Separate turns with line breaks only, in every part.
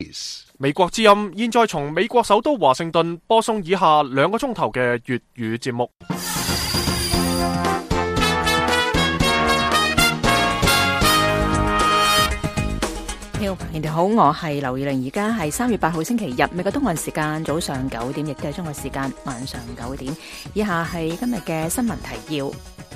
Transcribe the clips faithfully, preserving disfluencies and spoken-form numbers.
美國之音現在從美國首都華盛頓播送以下兩個鐘頭嘅粵語節目。
你哋好，我係劉以玲，而家係三月八號星期日，美國東岸時間早上九點，亦都係中國時間晚上九點。以下係今日嘅新聞提要。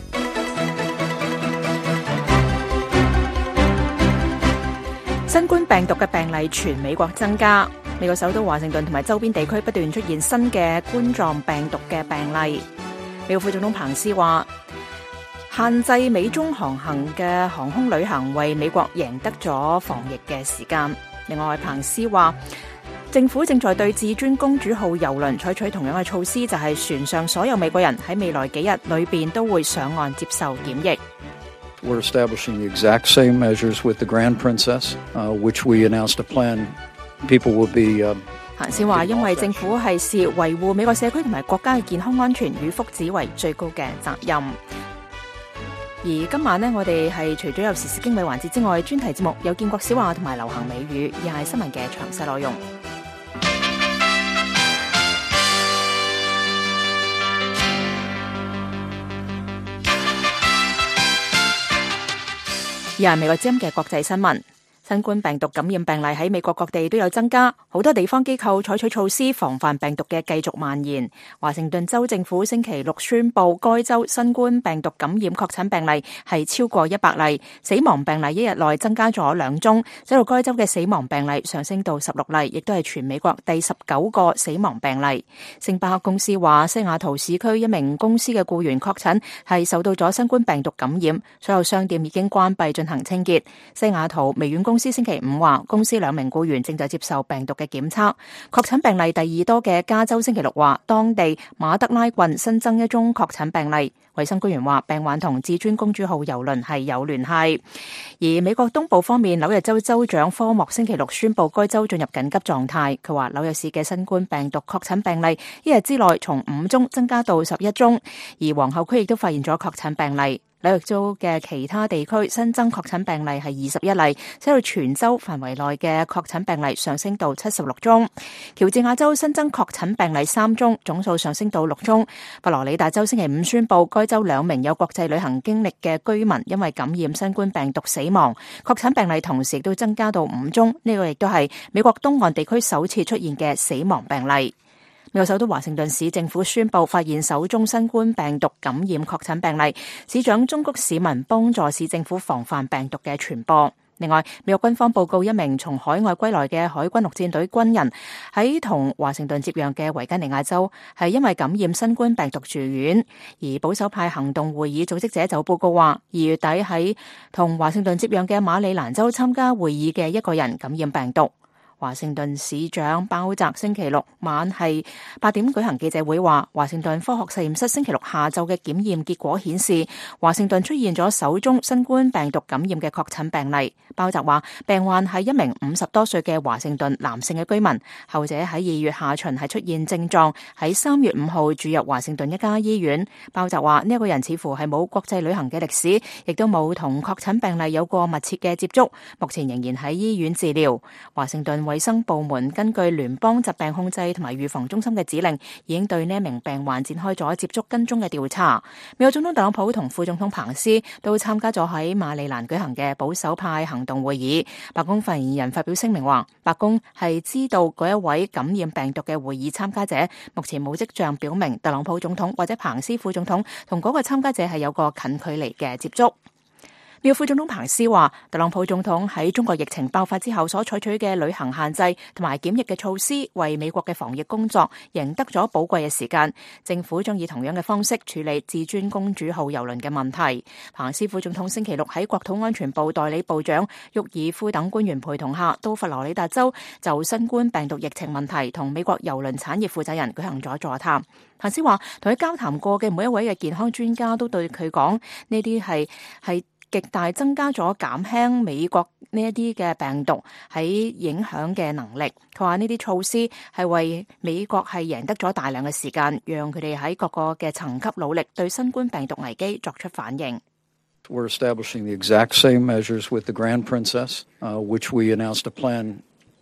新冠病毒嘅病例全美國增加，美國首都華盛頓同埋周邊地區不斷出現新嘅冠狀病毒嘅病例。美國副總統彭斯話，限制美中航行嘅航空旅行為美國贏得咗防疫嘅時間。另外，彭斯話，政府正在對至尊公主號郵輪採取同樣嘅措施，就係船上所有美國人喺未來幾日裏邊都會上岸接受檢疫。
We're establishing the exact same measures with the Grand Princess, uh, which we announced a plan. People will be. Uh,
彭斯話，因為政府係視維護美國社區同埋國家嘅健康安全與福祉為最高嘅責任。而今晚呢，我哋係除咗有時事經緯環節之外，專題節目有建國小話同埋流行美語，而係新聞嘅詳細內容。而係美國之音嘅國際新聞。新冠病毒感染病例喺美國各地都有增加，好多地方機構採取措施防範病毒嘅繼續蔓延。華盛頓州政府星期六宣布，該州新冠病毒感染確診病例係超過一百例，死亡病例一日內增加咗兩宗，使到該州嘅死亡病例上升到十六例，亦都係全美國第十九個死亡病例。星巴克公司話，西雅圖市區一名公司嘅僱員確診係受到咗新冠病毒感染，所有商店已經關閉進行清潔。西雅圖微軟公司星期五話，公司兩名僱員正在接受病毒嘅檢測。確診病例第二多嘅加州星期六話，當地馬德拉郡新增一宗確診病例。衛生官員話，病患同至尊公主號郵輪係有聯繫。而美國東部方面，紐約州州長科莫星期六宣布該州進入緊急狀態。佢話，紐約市嘅新冠病毒確診病例一日之內從五宗增加到十一宗，而皇后區亦都發現咗確診病例。紐約州嘅其他地區新增確診病例係二十一例，使到全州範圍內嘅確診病例上升到七十六宗。喬治亞州新增確診病例三宗，總數上升到六宗。佛羅里達州星期五宣布，該州兩名有國際旅行經歷嘅居民因為感染新冠病毒死亡，確診病例同時亦都增加到五宗。呢個亦都係美國東岸地區首次出現嘅死亡病例。美國首都華盛頓市政府宣布發現首宗新冠病毒感染確診病例，市長忠告市民幫助市政府防範病毒嘅傳播。另外，美國軍方報告一名從海外歸來嘅海軍陸戰隊軍人喺同華盛頓接壤嘅維吉尼亞州係因為感染新冠病毒住院，而保守派行動會議組織者就報告話，二月底喺同華盛頓接壤嘅馬里蘭州參加會議嘅一個人感染病毒。華盛頓市長鮑澤星期六晚係八點舉行記者會，話華盛頓科學實驗室星期六下晝嘅檢驗結果顯示，華盛頓出現咗首宗新冠病毒感染嘅確診病例。鮑澤話，病患係一名五十多歲嘅華盛頓男性嘅居民，後者喺二月下旬係出現症狀，喺三月五號住入華盛頓一家醫院。鮑澤話，呢一個人似乎係冇國際旅行嘅歷史，亦都冇同確診病例有過密切嘅接觸，目前仍然喺醫院治療。華盛頓衛生部門根據聯邦疾病控制同埋預防中心嘅指令，已經對呢一名病患展開咗接觸跟蹤嘅調查。美國總統特朗普同副總統彭斯都參加咗喺馬里蘭舉行嘅保守派行動會議。白宮發言人發表聲明話，白宮係知道嗰一位感染病毒嘅會議參加者，目前冇跡象表明特朗普總統或者彭斯副總統同嗰個參加者係有個近距離嘅接觸。美國副總統彭斯話，特朗普總統喺中國疫情爆發之後所採取嘅旅行限制同埋檢疫嘅措施，為美國嘅防疫工作贏得咗寶貴嘅時間。政府將以同樣嘅方式處理至尊公主號郵輪嘅問題。彭斯副總統星期六喺國土安全部代理部長沃爾夫等官員陪同下，到佛羅里達州就新冠病毒疫情問題同美國郵輪產業負責人舉行咗座談。彭斯話，同佢交談過嘅每一位嘅健康專家都對佢講，呢啲係係極大增加咗減輕美國呢一啲嘅病毒喺影響嘅能力。佢話呢啲措施係為美國係贏得咗大量嘅時間，讓佢哋喺各個嘅層級努力對新冠病毒危機作出反應。
We're establishing the exact same measures with the Grand Princess, uh, which we announced a plan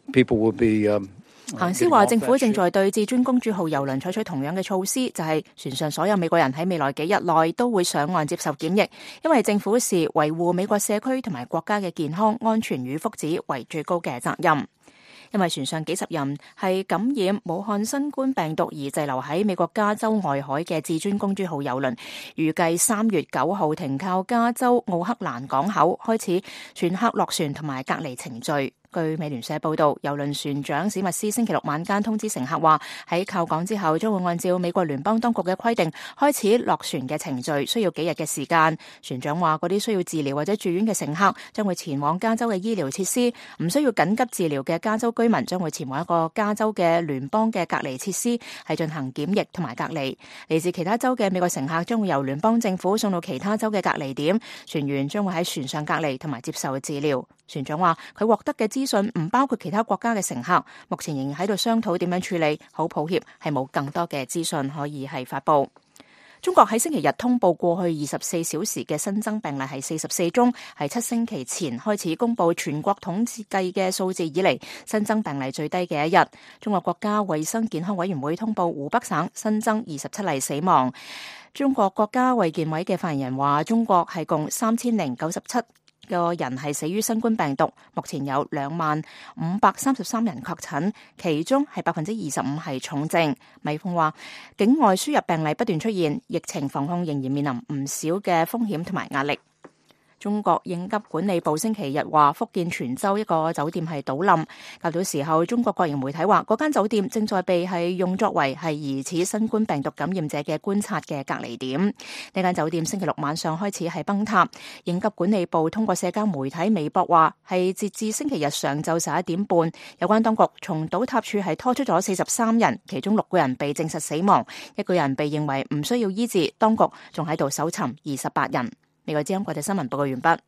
people will be. Um,
彭斯話政府正在對至尊公主號郵輪採取同樣嘅措施，就係船上所有美國人喺未來幾日內都會上岸接受檢疫，因為政府視維護美國社區同埋國家嘅健康、安全與福祉為最高嘅責任。因為船上幾十人係感染武漢新冠病毒而滯留喺美國加州外海嘅至尊公主號郵輪，預計三月九號停靠加州奧克蘭港口，開始船客落船同埋隔離程序。據美聯社報道，郵輪船長史密斯星期六晚間通知乘客話，喺靠港之後將會按照美國聯邦當局嘅規定開始落船嘅程序，需要幾日嘅時間。船長話，嗰啲需要治療或者住院嘅乘客將會前往加州嘅醫療設施，唔需要緊急治療嘅加州居民將會前往一個加州嘅聯邦嘅隔離設施，係進行檢疫同埋隔離。嚟自其他州嘅美國乘客將會由聯邦政府送到其他州嘅隔離點，船員將會喺船上隔離同埋接受治療。船長話，佢獲得嘅資訊唔包括其他國家嘅乘客，目前仍然喺度商討點樣處理，好抱歉係冇更多嘅資訊可以係發布。中國喺星期日通報過去二十四小時嘅新增病例係四十四宗，係七星期前開始公布全國統計嘅數字以嚟新增病例最低嘅一日。中國國家衛生健康委員會通報湖北省新增二十七例死亡。中國國家衛健委嘅發言人話，中國係共三千零九十七個人係死於新冠病毒，目前有兩萬五百三十三人確診，其中係百分之二十五係重症。米峰話，境外輸入病例不斷出現，疫情防控仍然面臨唔少嘅風險同埋壓力。中國應急管理部星期日話，福建泉州一個酒店係倒冧。較早時候，中國國營媒體話，嗰間酒店正在被係用作為係疑似新冠病毒感染者嘅觀察嘅隔離點。呢間酒店星期六晚上開始係崩塌。應急管理部通過社交媒體微博話，係截至星期日上晝十一點半，有關當局從倒塌處係拖出咗四十三人，其中六個人被證實死亡，一個人被認為唔需要醫治，當局仲喺度搜尋二十八人。美國之音國際新聞報告完畢。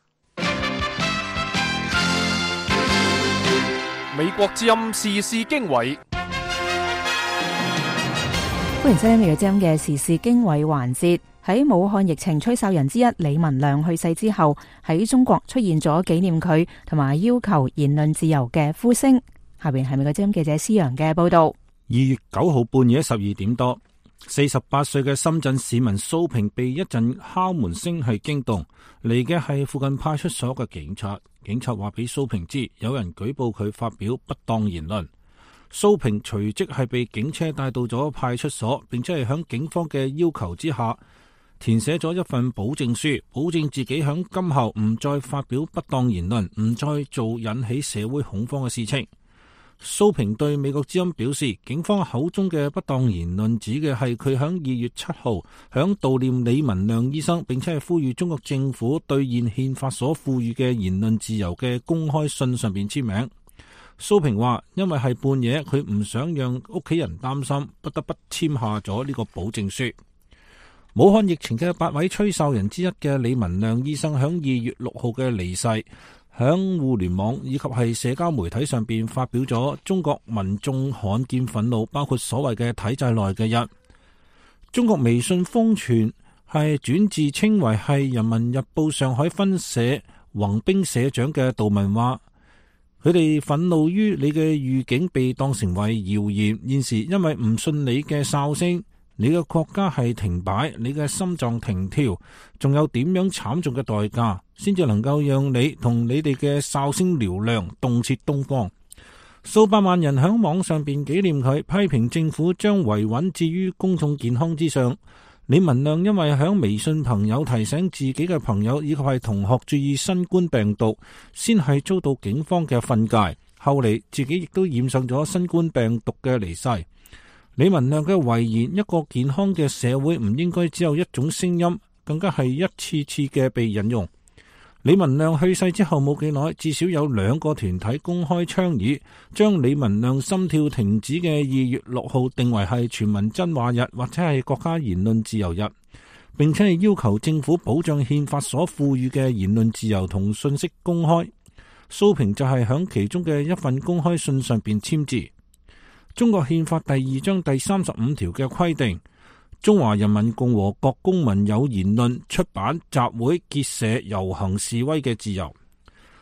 美國之音時事經緯，
歡迎收聽美國之音嘅時事經緯環節。喺武漢疫情吹哨人之一李文亮去世之後，喺中國出現咗紀念佢同埋要求言論自由嘅呼聲。下邊係美國之音記者施陽嘅報道。
二月九號半夜十二點多，四十八歲嘅深圳市民蘇平被一陣敲門聲係驚動，嚟嘅係附近派出所嘅警察。警察話俾蘇平知，有人舉報佢發表不當言論。蘇平隨即係被警車帶到咗派出所，並且係響警方嘅要求之下，填寫咗一份保證書，保證自己響今後唔再發表不當言論，唔再做引起社會恐慌嘅事情。蘇平對美國之音表示，警方口中嘅不當言論指嘅係佢響二月七號響悼念李文亮醫生，並且係呼籲中國政府兌現憲法所賦予嘅言論自由嘅公開信上邊簽名。蘇平話，因為係半夜，佢唔想讓屋企人擔心，不得不簽下咗呢個保證書。武漢疫情嘅八位吹哨人之一嘅李文亮醫生響二月六號嘅離世，響互聯網以及係社交媒體上邊發表咗中國民眾罕見憤怒，包括所謂嘅體制內嘅人。中國微信瘋傳係轉自稱為係人民日報上海分社宏兵社長嘅杜文話，佢哋憤怒於你嘅預警被當成為謠言，現時因為唔信你嘅哨聲，你嘅國家係停擺，你嘅心臟停跳，仲有點樣慘重嘅代價，先至能夠讓你同你哋嘅哨聲嘹亮，動徹東方。數百萬人響網上邊紀念佢，批評政府將維穩置於公眾健康之上。李文亮因為響微信朋友提醒自己嘅朋友以及係同學注意新冠病毒，先係遭到警方嘅訓誡，後嚟自己亦都染上咗新冠病毒嘅離世。李文亮嘅遺言，一個健康嘅社會唔應該只有一種聲音，更加係一次次嘅被引用。李文亮去世之後冇幾耐，至少有兩個團體公開倡議，將李文亮心跳停止嘅二月六號定為係全民真話日，或者係國家言論自由日，並且係要求政府保障憲法所賦予嘅言論自由同信息公開。蘇平就係響其中嘅一份公開信上邊簽字。中國憲法第二章第三十五條嘅規定，中華人民共和國公民有言論、出版、集會、結社、遊行、示威嘅自由。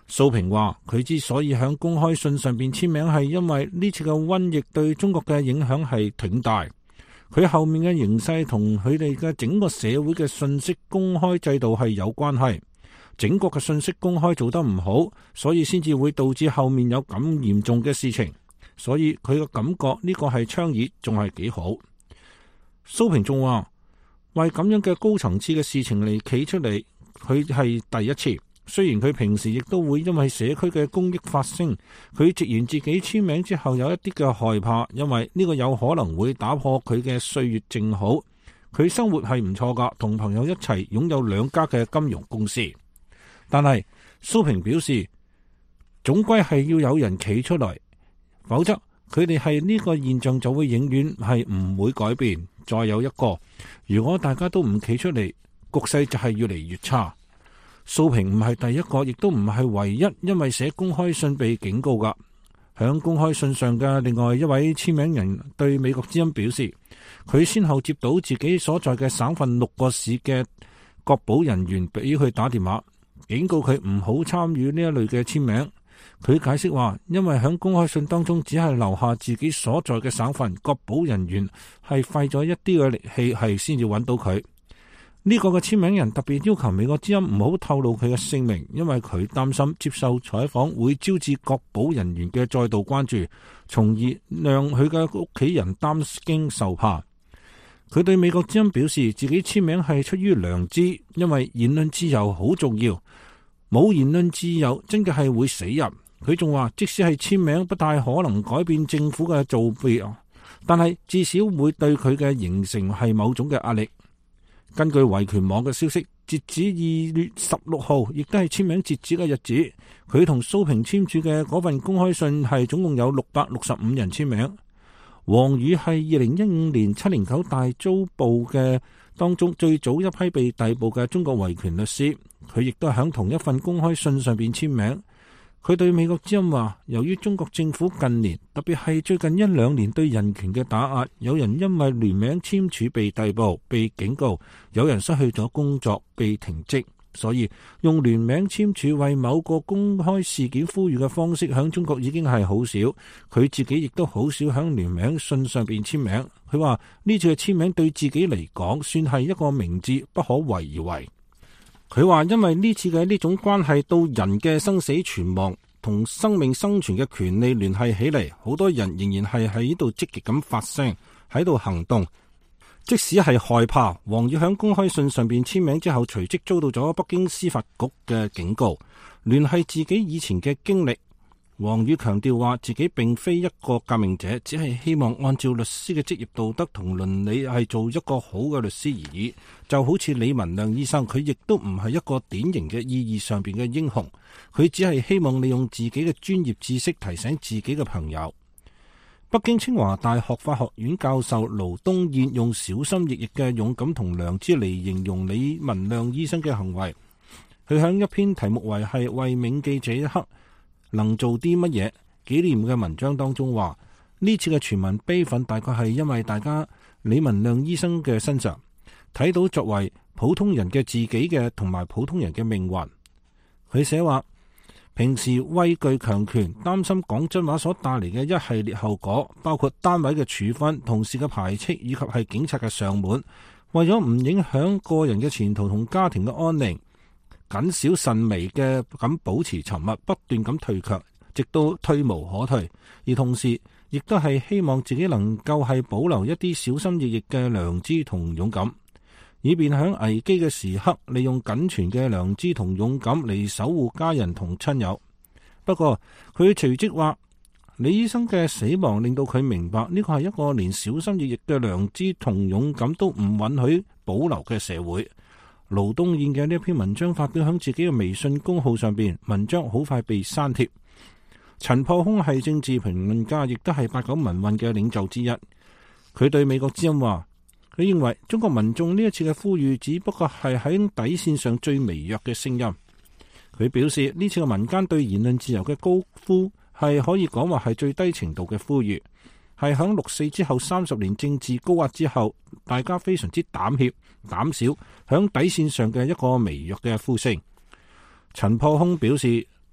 蘇平話佢之所以喺公開信上邊簽名，係因為呢次嘅瘟疫對中國嘅影響係挺大。佢後面嘅形勢同佢哋嘅整個社會嘅信息公開制度係有關係。整個嘅信息公開做得唔好，所以先至會導致後面有咁嚴重嘅事情。所以佢嘅感覺呢個係倡議仲係幾好。蘇平仲話為咁樣嘅高層次嘅事情嚟企出嚟，佢係第一次。雖然佢平時亦都會因為社區嘅公益發聲，佢直言自己簽名之後有一啲嘅害怕，因為呢個有可能會打破佢嘅歲月靜好。佢生活係唔錯噶，同朋友一齊擁有兩家嘅金融公司。但係蘇平表示，總歸係要有人企出來，否則佢哋係呢個現象就會永遠係唔會改變。再有一個，如果大家都唔企出嚟，局勢就係越嚟越差。蘇平唔係第一個，亦都唔係唯一因為寫公開信被警告噶。響公開信上嘅另外一位簽名人對美國之音表示，佢先後接到自己所在嘅省份六個市嘅國保人員俾佢打電話，警告佢唔好參與呢一類嘅簽名。佢解釋話，因為響公開信當中只係留下自己所在嘅省份，國保人員係費咗一啲嘅力氣係先至揾到佢。呢個嘅簽名人特別要求美國之音唔好透露佢嘅姓名，因為佢擔心接受採訪會招致國保人員嘅再度關注，從而讓佢嘅屋企人擔驚受怕。佢對美國之音表示，自己簽名係出於良知，因為言論自由好重要，冇言論自由真嘅係會死人。佢仲話，即使係簽名不太可能改變政府嘅做法，但係至少會對佢嘅形成係某種嘅壓力。根據維權網嘅消息，截止二月十六號，亦都係簽名截止嘅日子，佢同蘇平簽署嘅嗰份公開信係總共有六百六十五人簽名。王宇係二零一五年七零九大遭捕嘅當中最早一批被逮捕嘅中國維權律師，佢亦都喺同一份公開信上邊簽名。佢對美國之音話，由於中國政府近年，特別係最近一兩年對人權嘅打壓，有人因為聯名簽署被逮捕、被警告，有人失去咗工作、被停職，所以用聯名簽署為某個公開事件呼籲嘅方式，響中國已經係好少。佢自己亦都好少響聯名信上邊簽名。佢話呢次嘅簽名對自己嚟講，算係一個明智，不可為而為。佢話因為呢次嘅呢種關係到人嘅生死存亡同生命生存嘅權利聯繫起嚟，好多人仍然係喺度積極咁發聲，喺度行動。即使係害怕，王宇響公開信上邊簽名之後，隨即遭到咗北京司法局嘅警告，聯繫自己以前嘅經歷。王宇強調話自己並非一個革命者，只係希望按照律師嘅職業道德同倫理係做一個好嘅律師而已。就好似李文亮醫生，佢亦都唔係一個典型嘅意義上邊嘅英雄，佢只係希望利用自己嘅專業知識提醒自己嘅朋友。北京清華大學法學院教授盧東燕用小心翼翼嘅勇敢同良知嚟形容李文亮醫生嘅行為。佢喺一篇題目為係為銘記這一刻能做啲乜嘢紀念嘅文章當中話，呢次嘅全民悲憤大概係因為大家李文亮醫生嘅身上睇到作為普通人嘅自己嘅同埋普通人嘅命運。佢寫話，平時畏懼強權，擔心講真話所帶嚟嘅一系列後果，包括單位嘅處分、同事嘅排斥以及係警察嘅上門，為咗唔影響個人嘅前途同家庭嘅安寧，謹小慎微嘅咁保持沉默，不斷咁退卻，直到退無可退。而同時亦都係希望自己能夠係保留一啲小心翼翼嘅良知同勇敢，以便喺危機嘅時刻利用僅存嘅良知同勇敢嚟守護家人同親友。不過佢隨即話，李醫生嘅死亡令到佢明白呢個係一個連小心翼翼嘅良知同勇敢都唔允許保留嘅社會。盧東燕嘅呢一篇文章發表喺自己嘅微信公號上邊，文章好快被刪帖。陳破空係政治評論家，亦都係八九民運嘅領袖之一。佢對美國之音話，佢認為中國民眾呢一次嘅呼籲只不過係喺底線上最微弱嘅聲音。佢表示呢次嘅民間對言論自由嘅高呼係可以講話係最低程度嘅呼籲，係響六四之後三十年政治高壓之後，大家非常之膽怯膽小，響底線上嘅一個微弱嘅呼聲。陳破空表示，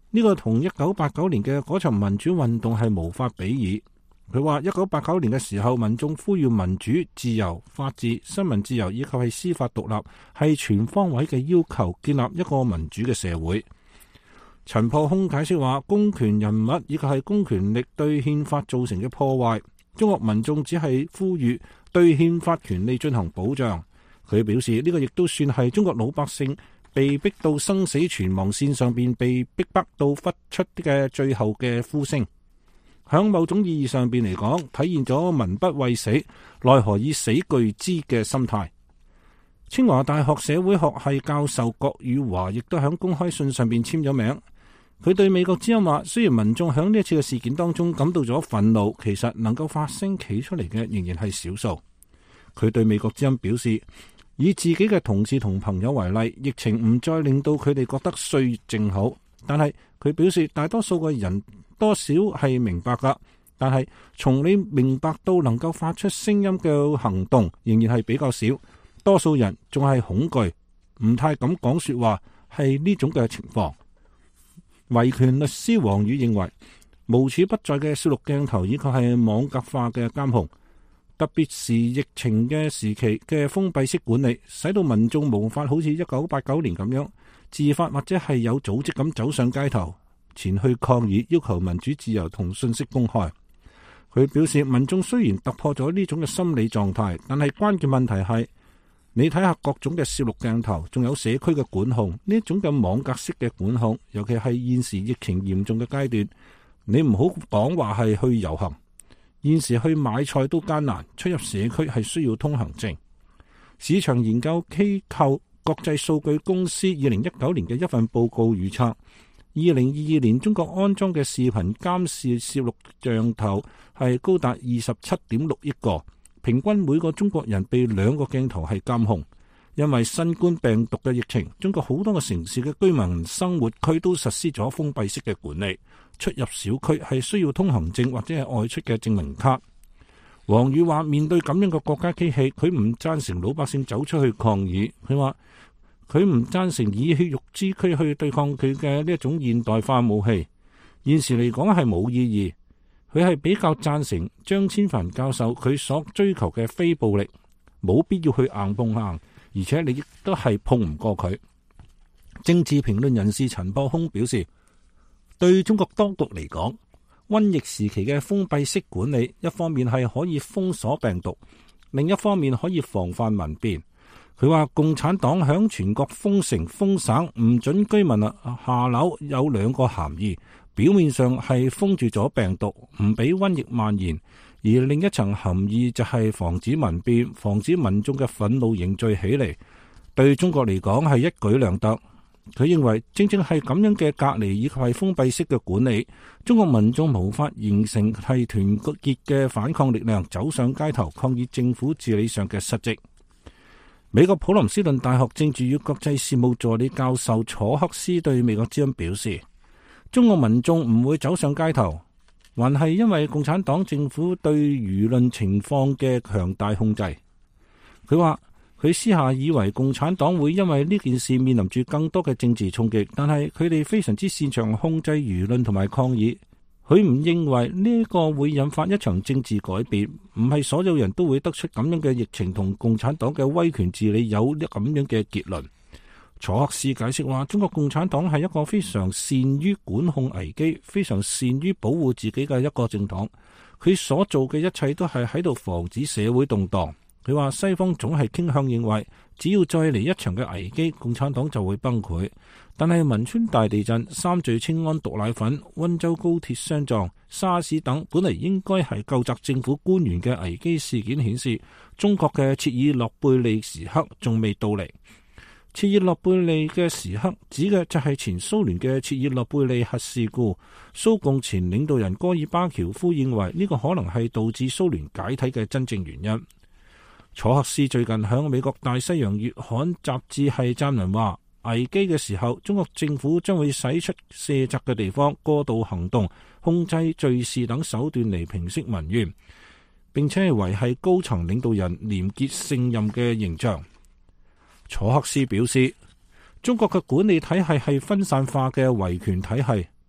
呢個同一九八九年嘅嗰場民主運動係無法比擬。佢話一九八九年嘅時候，民眾呼籲民主、自由、法治、新聞自由以及係司法獨立係全方位嘅要求，建立一個民主嘅社會。陳破空解釋話，公權人物以及係公權力對憲法造成嘅破壞，中國民眾只係呼籲對憲法權利進行保障。佢表示呢個亦都算係中國老百姓被逼到生死存亡線上邊，被逼迫到忽出嘅最後嘅呼聲。響某種意義上邊嚟講，體現咗民不畏死，奈何以死懼之嘅心態。清華大學社會學系教授郭宇華亦都響公開信上邊簽咗名。佢對美國之音話，雖然民眾響呢一次嘅事件當中感到咗憤怒，其實能夠發聲企出嚟嘅仍然係少數。佢對美國之音表示，以自己嘅同事同朋友為例，疫情唔再令到佢哋覺得歲月靜好，但係佢表示大多數嘅人多少係明白噶，但係從你明白到能夠發出聲音嘅行動仍然係比較少，多數人仲係恐懼，唔太敢講說話，係呢種嘅情況。維權律師黃宇認為，無處不在嘅攝錄鏡頭以及係網格化嘅監控，特別是疫情嘅時期嘅封閉式管理，使到民眾無法好似一九八九年咁樣自發或者係有組織咁走上街頭前去抗議，要求民主自由同信息公開。佢表示，民眾雖然突破咗呢種嘅心理狀態，但係關鍵問題係，你睇下各種嘅攝錄鏡頭，仲有社區嘅管控，呢一種嘅網格式嘅管控，尤其係現時疫情嚴重嘅階段，你唔好講話係去遊行，現時去買菜都艱難，出入社區係需要通行證。市場研究機構國際數據公司二零一九年嘅一份報告預測，二零二二年中國安裝嘅視頻監視攝錄像頭係高達二十七點六億個，平均每個中國人被兩個鏡頭係監控。因為新冠病毒嘅疫情，中國好多個城市嘅居民生活區都實施咗封閉式嘅管理，出入小區係需要通行證或者係外出嘅證明卡。黃宇話，面對咁樣嘅國家機器，佢唔贊成老百姓走出去抗議。佢話佢唔贊成以血肉之軀去對抗佢嘅呢一種現代化武器，現時嚟講係冇意義。佢係比較贊成張千帆教授佢所追求嘅非暴力，冇必要去硬碰硬，而且你亦都係碰唔過佢。政治評論人士陳破空表示，對中國當局嚟講，瘟疫時期嘅封閉式管理，一方面係可以封鎖病毒，另一方面可以防範民變。佢話共產黨響全國封城封省，唔准居民啊下樓，有兩個含義。表面上係封住咗病毒，唔俾瘟疫蔓延，而另一層含義就係防止民變，防止民眾嘅憤怒凝聚起嚟。對中國嚟講係一舉兩得。佢認為正正係咁樣嘅隔離以及係封閉式嘅管理，中國民眾無法形成係團結嘅反抗力量，走上街頭抗議政府治理上嘅失職。美國普林斯頓大學政治與國際事務助理教授楚克斯對美國之音表示，中國民眾唔會走上街頭，還係因為共產黨政府對輿論情況嘅強大控制。佢話佢私下以為共產黨會因為呢件事面臨住更多嘅政治衝擊，但係佢哋非常之擅長控制輿論同埋抗議。佢唔認為呢個會引發一場政治改變，唔係所有人都會得出咁樣嘅疫情同共產黨嘅威權治理有咁樣嘅結論。楚克斯解釋話，中國共產黨係一個非常善於管控危機、非常善於保護自己嘅一個政黨，佢所做嘅一切都係喺度防止社會動盪。佢話西方總係傾向認為，只要再嚟一場嘅危機，共產黨就會崩潰。但係汶川大地震、三聚氰胺毒奶粉、溫州高鐵相撞、沙士等本嚟應該係究責政府官員嘅危機事件，顯示中國嘅切爾諾貝利時刻仲未到嚟。切爾諾貝利嘅時刻指嘅就係前蘇聯嘅切爾諾貝利核事故。蘇共前領導人戈爾巴喬夫認為呢個可能係導致蘇聯解體嘅真正原因。楚克斯最近響美國大西洋月刊雜誌係撰文話，危機嘅時候，中國政府將會使出卸責嘅地方，過度行動，控制敘事等手段嚟平息民怨，並且係維繫高層領導人廉潔勝任嘅形象。楚克斯表示，中國嘅管理體系係分散化嘅維權體系，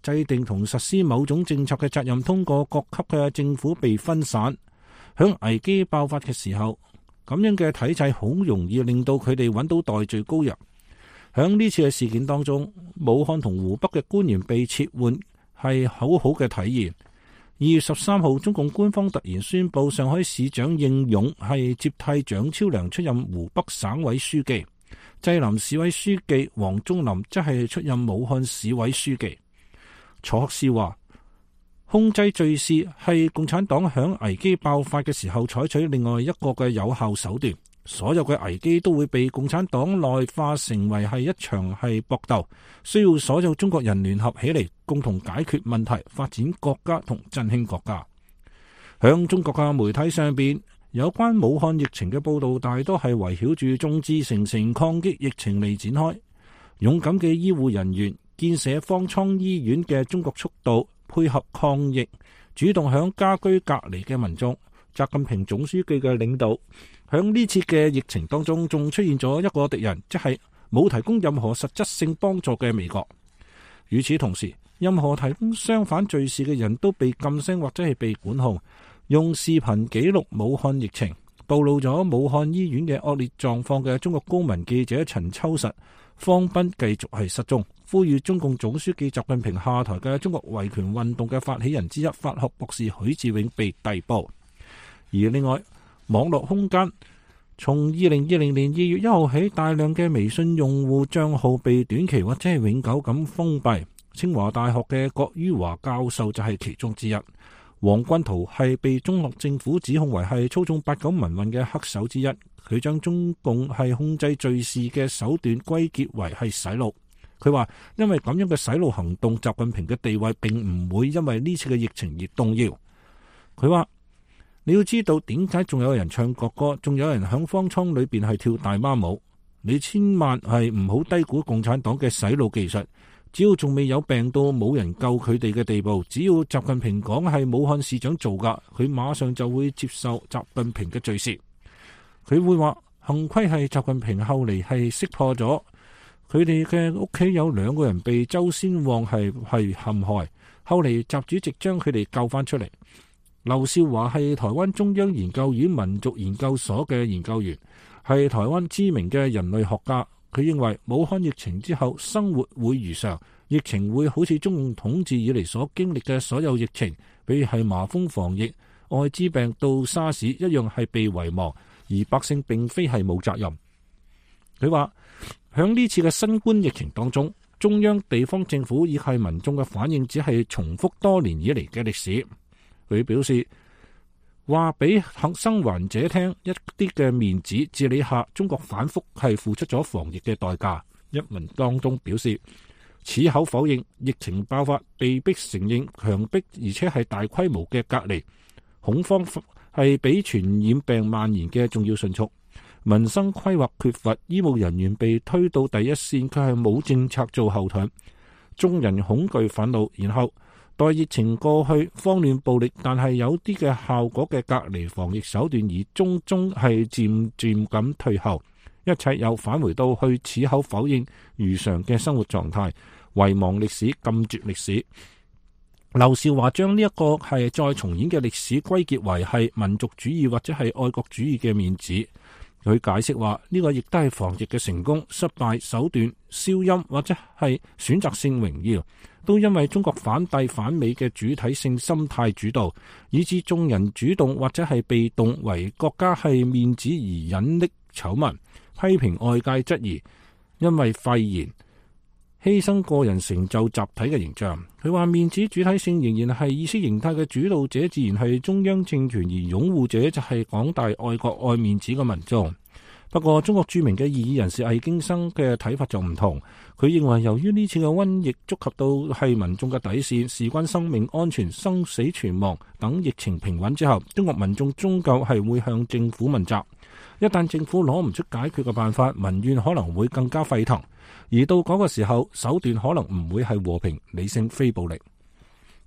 制定同實施某種政策嘅責任通過各級嘅政府被分散。響危機爆發嘅時候，咁樣嘅體制好容易令到佢哋揾到代罪羔羊。響呢次嘅事件當中，武漢同湖北嘅官員被撤換係好好嘅體現。二月十三號，中共官方突然宣布，上海市長應勇係接替蔣超良出任湖北省委書記，濟南市委書記王忠林則係出任武漢市委書記。楚克斯話，控制敘事係共產黨響危機爆發嘅時候採取另外一個嘅有效手段。所有嘅危機都會被共產黨內化成為係一場係搏鬥，需要所有中國人聯合起嚟，共同解決問題，發展國家同振興國家。響中國嘅媒體上邊，有關武漢疫情嘅報道大多係圍繞住眾志成城抗擊疫情嚟展開。勇敢嘅醫護人員建設方艙醫院嘅中國速度，配合抗疫，主動響家居隔離嘅民眾。習近平總書記嘅領導響呢次嘅疫情當中，仲出現咗一個敵人，即係冇提供任何實質性幫助嘅美國。與此同時，任何提供相反敘事嘅人都被禁聲或者係被管控。用視頻記錄武漢疫情，暴露咗武漢醫院嘅惡劣狀況嘅中國公民記者陳秋實、方斌繼續係失蹤。呼籲中共總書記習近平下台嘅中國維權運動嘅發起人之一法學博士許志永被逮捕。而另外，網絡空間從二零二零年二月一號起，大量嘅微信用戶賬號被短期或者係永久咁封閉。清華大學嘅郭于華教授就係其中之一。黃軍圖係被中國政府指控為係操縱八九民運嘅黑手之一。佢將中共係控制敘事嘅手段歸結為係洗腦。佢話因為咁樣嘅洗腦行動，習近平嘅地位並唔會因為呢次嘅疫情而動搖。佢話，你要知道點解仲有人唱國歌，仲有人響方艙裏邊係跳大媽舞。你千萬係唔好低估共產黨嘅洗腦技術。只要仲未有病到冇人救佢哋嘅地步，只要習近平講係武漢市長做噶，佢馬上就會接受習近平嘅敘事。佢會話幸虧係習近平後嚟係識破咗，佢哋嘅屋企有兩個人被周先旺係係陷害，後嚟習主席將佢哋救翻出嚟。劉少華係台灣中央研究院民族研究所嘅研究員，係台灣知名嘅人類學家。佢認為武漢疫情之後生活會如常，疫情會好似中共統治以嚟所經歷嘅所有疫情，比如係麻風防疫、艾滋病到沙士一樣係被遺忘，而百姓並非係冇責任。佢話響呢次嘅新冠疫情當中，中央地方政府以係民眾嘅反應只係重複多年以嚟嘅歷史。佢表示話俾生還者聽一啲嘅面子，治理下中國反覆係付出咗防疫嘅代價。一文當中表示，此口否認疫情爆發，被迫承認強迫而且係大規模嘅隔離，恐慌係比傳染病蔓延嘅仲要迅速。民生規劃缺乏，醫務人員被推到第一線，佢係冇政策做後盾，眾人恐懼憤怒，然後待疫情過去，慌亂暴力，但係有啲嘅效果嘅隔離防疫手段，而終終係漸漸咁退後，一切又返回到去此口否認如常嘅生活狀態，遺忘歷史，禁絕歷史。劉少華將呢一個係再重演嘅歷史歸結為係民族主義或者係愛國主義嘅面子。佢解釋話呢個亦都係防疫嘅成功、失敗、手段、消音或者係選擇性榮耀，都因為中國反帝反美嘅主體性心態主導，以致眾人主動或者係被動為國家係面子而隱匿醜聞，批評外界質疑，因為肺炎犧牲個人成就集體嘅形象。佢話面子主體性仍然係意識形態嘅主導者，自然係中央政權，而擁護者就係廣大愛國愛面子嘅民眾。不過中國著名嘅異議人士魏京生嘅睇法就唔同，佢認為由於呢次嘅瘟疫觸及到係民眾嘅底線，事關生命安全、生死存亡等，疫情平穩之後，中國民眾終究係會向政府問責。一旦政府攞唔出解決嘅辦法，民怨可能會更加沸騰，而到嗰個時候，手段可能唔會係和平、理性、非暴力。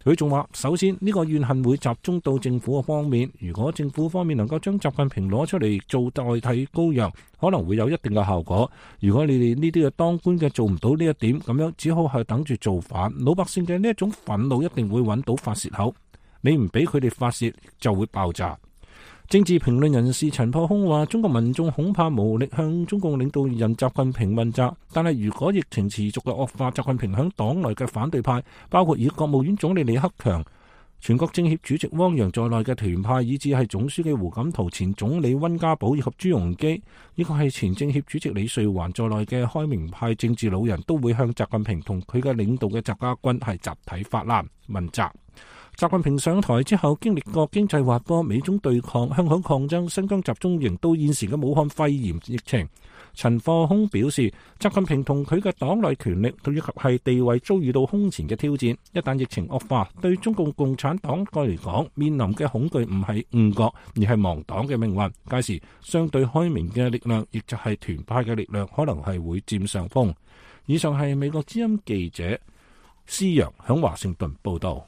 佢仲話，首先呢個怨恨會集中到政府嘅方面，如果政府方面能夠將習近平攞出嚟做代替羔羊，可能會有一定嘅效果。如果你哋呢啲嘅當官嘅做唔到呢一點，咁樣只好係等住造反。老百姓嘅呢一種憤怒一定會揾到發洩口，你唔俾佢哋發洩就會爆炸。政治評論人士陳破空話，中國民眾恐怕無力向中共領導人習近平問責，但係如果疫情持續嘅惡化，習近平響黨內嘅反對派，包括以國務院總理李克強、全國政協主席汪洋在內嘅團派，以至係總書記胡錦濤、前總理溫家寶以及朱鎔基，以及係前政協主席李瑞環在內嘅開明派政治老人都會向習近平同佢嘅領導嘅習家軍係集體發難問責。習近平上台之後，經歷過經濟滑坡、美中對抗、香港抗爭、新疆集中營到現時嘅武漢肺炎疫情。陳破空表示，習近平同佢嘅黨內權力以及係地位遭遇到空前嘅挑戰。一旦疫情惡化，對中共共產黨嚟講，面臨嘅恐懼唔係誤國，而係亡黨嘅命運。屆時，相對開明嘅力量，亦就係團派嘅力量，可能係會佔上風。以上係美國之音記者施陽響華盛頓報道。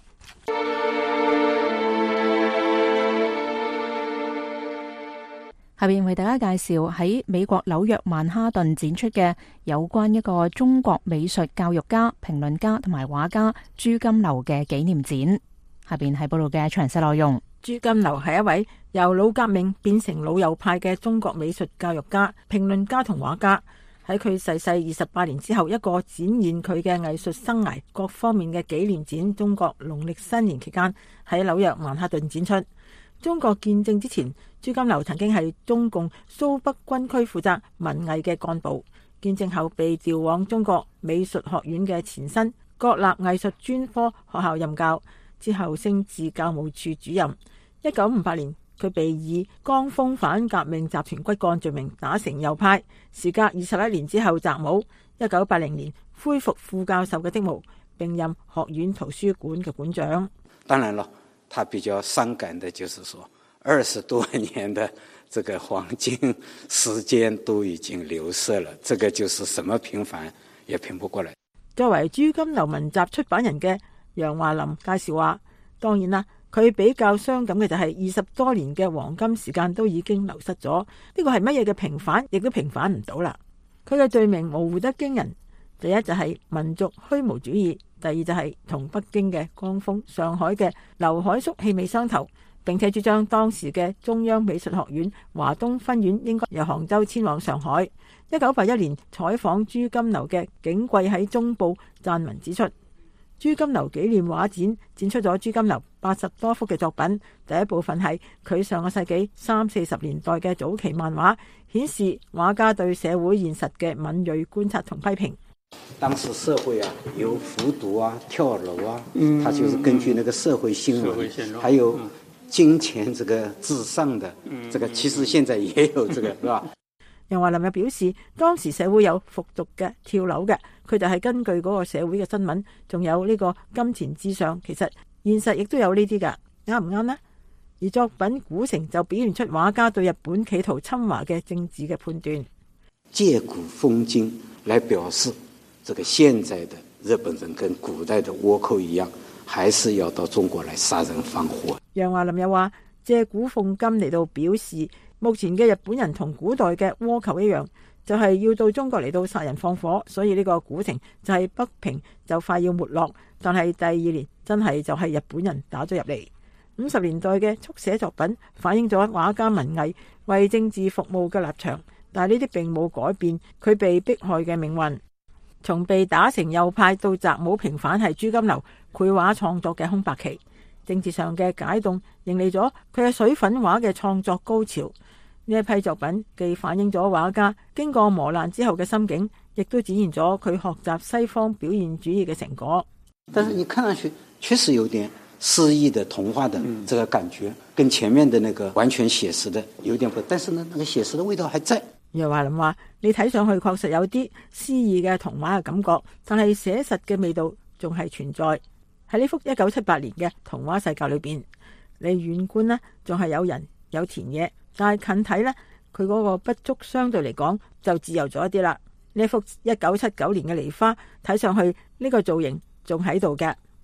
下邊為大家介紹喺美國紐約曼哈頓展出嘅有關一個中國美術教育家、評論家同埋畫家朱金流嘅紀念展。下邊係報道嘅詳細內容。
朱金流係一位由老革命變成老右派嘅中國美術教育家、評論家同畫家。喺佢逝世二十八年之後，一個展現佢嘅藝術生涯各方面嘅紀念展，中國農曆新年期間喺紐約曼哈頓展出。中國建政之前，朱金流曾經係中共蘇北軍區負責文藝嘅幹部。建政後被調往中國美術學院嘅前身國立藝術專科學校任教，之後升至教務處主任。一九五八年，佢被以江豐反革命集團骨幹罪名打成右派。時隔二十一年之後擇武，一九八零年恢復副教授嘅職務，並任學院圖書館嘅館長。
當然了，他比較傷感的就是說，二十多年的這個黃金時間都已經流逝了，這個就是什麼平反也平不過來。
作為朱金流文集出版人嘅楊華林介紹話，當然啦，佢比較傷感嘅就係二十多年嘅黃金時間都已經流失咗，呢個係乜嘢嘅平反，亦都平反唔到啦。佢嘅罪名模糊得驚人，第一就係民族虛無主義，第二就係同北京嘅江豐、上海嘅劉海粟氣味相投，並且主張當時嘅中央美術學院華東分院應該由杭州遷往上海。一九八一年採訪朱金流嘅景貴喺中報撰文指出，朱金流紀念畫展展出咗朱金流八十多幅嘅作品。第一部分係佢上個世紀三四十年代嘅早期漫畫，顯示畫家對社會現實嘅敏銳觀察同批評。
當時社會啊，有服毒啊、跳樓啊，嗯，他就是根據那個社會新聞，還有金錢這個至上的，嗯，這個其實現在也有這個，是吧？
楊華林又表示，當時社會有服毒嘅、跳樓嘅，佢就係根據嗰個社會嘅新聞，仲有呢個金錢至上，其實現實亦都有呢啲噶，啱唔啱呢？而作品《古城》就表現出畫家對日本企圖侵華嘅政治嘅判斷，
借古諷今來表示，這個現在的日本人跟古代的倭寇一樣，還是要到中國來殺人放火。
楊華林又話，借古諷今嚟到表示，目前嘅日本人同古代嘅倭寇一樣，就係要到中國嚟到殺人放火，所以呢個古城就係北平就快要沒落。但係第二年真係就係日本人打咗入嚟。五十年代嘅速寫作品反映咗畫家文藝為政治服務嘅立場，但係呢啲並冇改變佢被迫害嘅命運。從被打成右派到擇武平反，係朱金流繪畫創作嘅空白期。政治上嘅解凍迎嚟咗佢嘅水粉畫嘅創作高潮。呢一批作品既反映咗畫家經過磨難之後嘅心境，亦都展現咗佢學習西方表現主義嘅成果。
但是你看上去確實有點詩意的童話的這個感覺，跟前面的那個完全寫實的有點不，但是呢，那個寫實的味道還在。
楊華林話：你睇上去確實有啲詩意嘅童話嘅感覺，但係寫實嘅味道仲係存在。喺呢幅一九七八年嘅童話世界裏邊，你遠觀呢仲係有人有田野，但係近睇呢，佢嗰個不足相對嚟講就自由咗一啲啦。呢幅一九七九年嘅梨花睇上去呢個造型仲喺度嘅，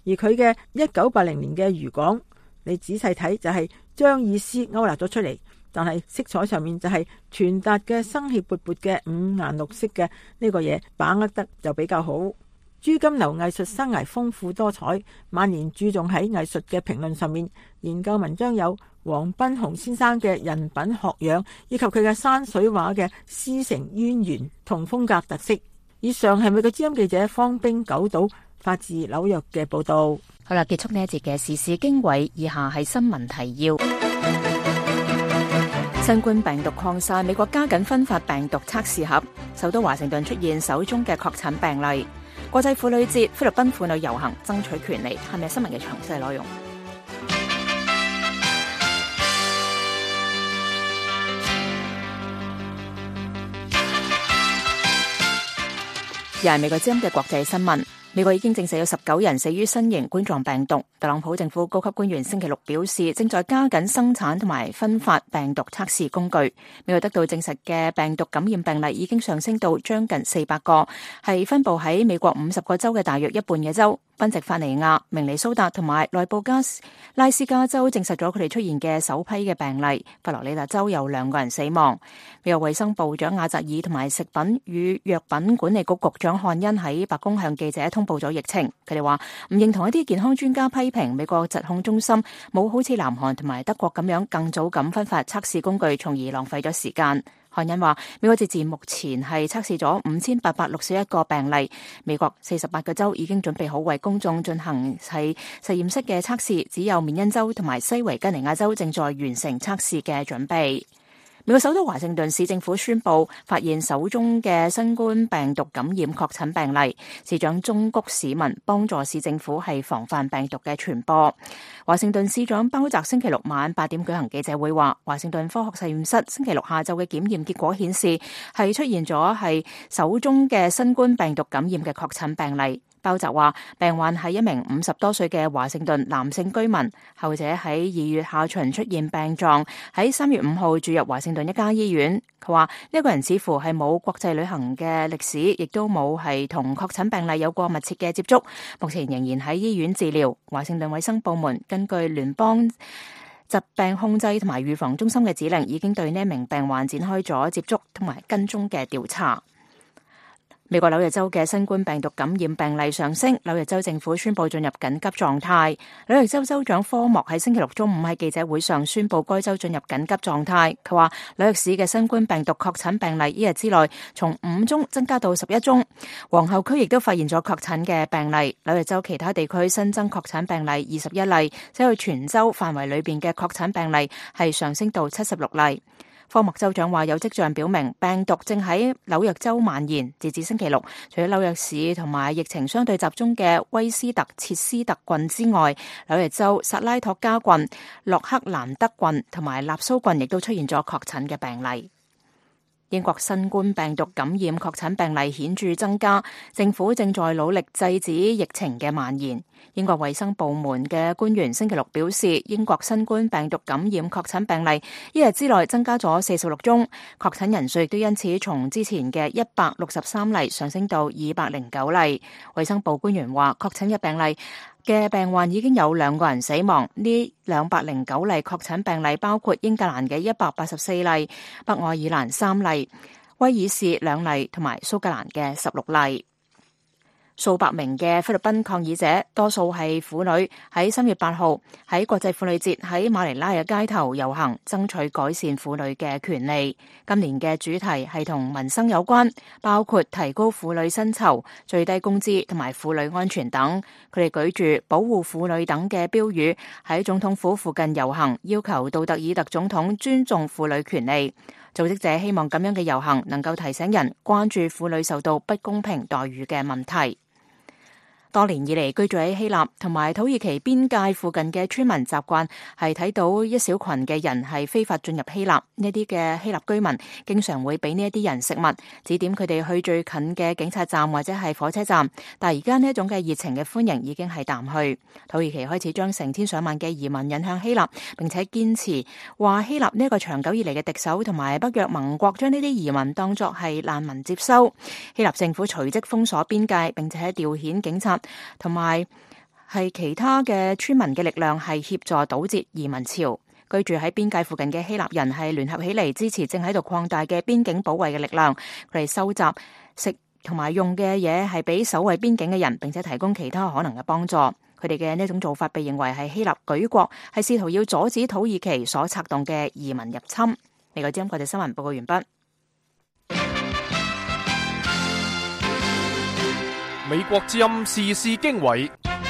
而佢嘅一九八零年嘅漁港，你仔細睇就係將意思勾勒咗出嚟，但係色彩上面就係傳達嘅生氣勃勃嘅五顏六色嘅呢個嘢，把握得就比較好。朱金樓藝術生涯豐富多彩，晚年注重喺藝術嘅評論上面，研究文章有黃賓虹先生嘅人品學養，以及佢嘅山水畫嘅師承淵源同風格特色。以上係美國之音記者方冰九島發自紐約嘅報道。
好啦，結束呢一節嘅時事經緯，以下係新聞提要。新冠病毒擴散，美國加緊分發病毒測試盒，首都華盛頓出現首宗嘅確診病例。國際婦女節，菲律賓婦女遊行爭取權利。係咪新聞嘅詳細內容？又係美國之音嘅國際新聞。美國已經證實有十九人死於新型冠狀病毒。特朗普政府高級官員星期六表示，正在加緊生產同埋分發病毒測試工具。美國得到證實嘅病毒感染病例已經上升到將近四百個，係分布喺美國五十個州嘅大約一半嘅州。賓夕法尼亞、明尼蘇達同埋內布加拉斯加州證實咗佢哋出現嘅首批嘅病例。佛羅里達州有兩個人死亡。美國衛生部長亞扎爾同埋食品與藥品管理局局長漢恩喺白宮向記者通報咗疫情。佢哋話唔認同一啲健康專家批評美國疾控中心冇好似南韓同埋德國咁樣更早咁分發測試工具，從而浪費咗時間。漢恩話，美國截至目前係測試咗五千八百六十一個病例，美國四十八個州已經準備好為公眾進行係實驗室嘅測試，只有緬因州同埋西維吉尼亞州正在完成測試嘅準備。美國首都華盛頓市政府宣布發現首宗嘅新冠病毒感染確診病例，市長忠告市民幫助市政府係防範病毒嘅傳播。華盛頓市長鮑澤星期六晚八點舉行記者會話，華盛頓科學實驗室星期六下晝嘅檢驗結果顯示係出現咗係首宗嘅新冠病毒感染嘅確診病例。鮑澤話，病患係一名五十多歲嘅華盛頓男性居民，後者喺二月下旬出現病狀，喺三月五號住入華盛頓一家醫院。佢話呢個人似乎係冇國際旅行嘅歷史，亦都冇係同確診病例有過密切嘅接觸，目前仍然喺醫院治療。華盛頓衛生部門根據聯邦疾病控制同埋預防中心嘅指令，已經對呢名病患展開咗接觸同埋跟蹤嘅調查。美國紐約州嘅新冠病毒感染病例上升，紐約州政府宣布進入緊急狀態。紐約州州長科莫喺星期六中午喺記者會上宣布該州進入緊急狀態。佢話紐約市嘅新冠病毒確診病例一日之內從五宗增加到十一宗，皇后區亦都發現咗確診嘅病例。紐約州其他地區新增確診病例二十一例，使到全州範圍裏邊嘅確診病例係上升到七十六例。科莫州長話有跡象表明病毒正喺紐約州蔓延。截至星期六，除咗紐約市同埋疫情相對集中嘅威斯特切斯特郡之外，紐約州薩拉托加郡、洛克蘭德郡同埋納蘇郡亦都出現咗確診嘅病例。英國新冠病毒感染確診病例顯著增加，政府正在努力制止疫情嘅蔓延。英國衛生部門嘅官員星期六表示，英國新冠病毒感染確診病例一日之內增加咗四十六宗，確診人數亦都因此從之前嘅一百六十三例上升到二百零九例。衛生部官員話，確診嘅病例嘅病患已經有兩個人死亡，呢兩百零九例確診病例包括英格蘭嘅一百八十四例、北愛爾蘭三例、威爾士兩例同埋蘇格蘭嘅十六例。數百名嘅菲律賓抗議者，多數係婦女，喺三月八號喺國際婦女節喺馬尼拉嘅街頭遊行，爭取改善婦女嘅權利。今年嘅主題係同民生有關，包括提高婦女薪酬、最低工資同埋婦女安全等。佢哋舉住保護婦女等嘅標語，喺總統府附近遊行，要求杜特爾特總統尊重婦女權利。組織者希望咁樣嘅遊行能夠提醒人關注婦女受到不公平待遇嘅問題。多年以嚟居住喺希臘同埋土耳其邊界附近嘅村民習慣係睇到一小群嘅人係非法進入希臘，呢啲嘅希臘居民經常會俾呢一啲人食物，指點佢哋去最近嘅警察站或者係火車站。但係而家呢一種嘅熱情嘅歡迎已經係淡去。土耳其開始將成千上萬嘅移民引向希臘，並且堅持話希臘呢一個長久以嚟嘅敵手同埋北約盟國將呢啲移民當作係難民接收。希臘政府隨即封鎖邊界，並且調遣警察同埋係其他嘅村民嘅力量，係協助堵截移民潮。居住喺邊界附近嘅希臘人係聯合起嚟支持正喺度擴大嘅邊境保衛嘅力量。佢哋收集食同埋用嘅嘢係俾守衛邊境嘅人，並且提供其他可能嘅幫助。佢哋嘅呢種做法被認為係希臘舉國係試圖要阻止土耳其所策動嘅移民入侵。美國之音國際新聞報告完畢。
美國之音時事經緯，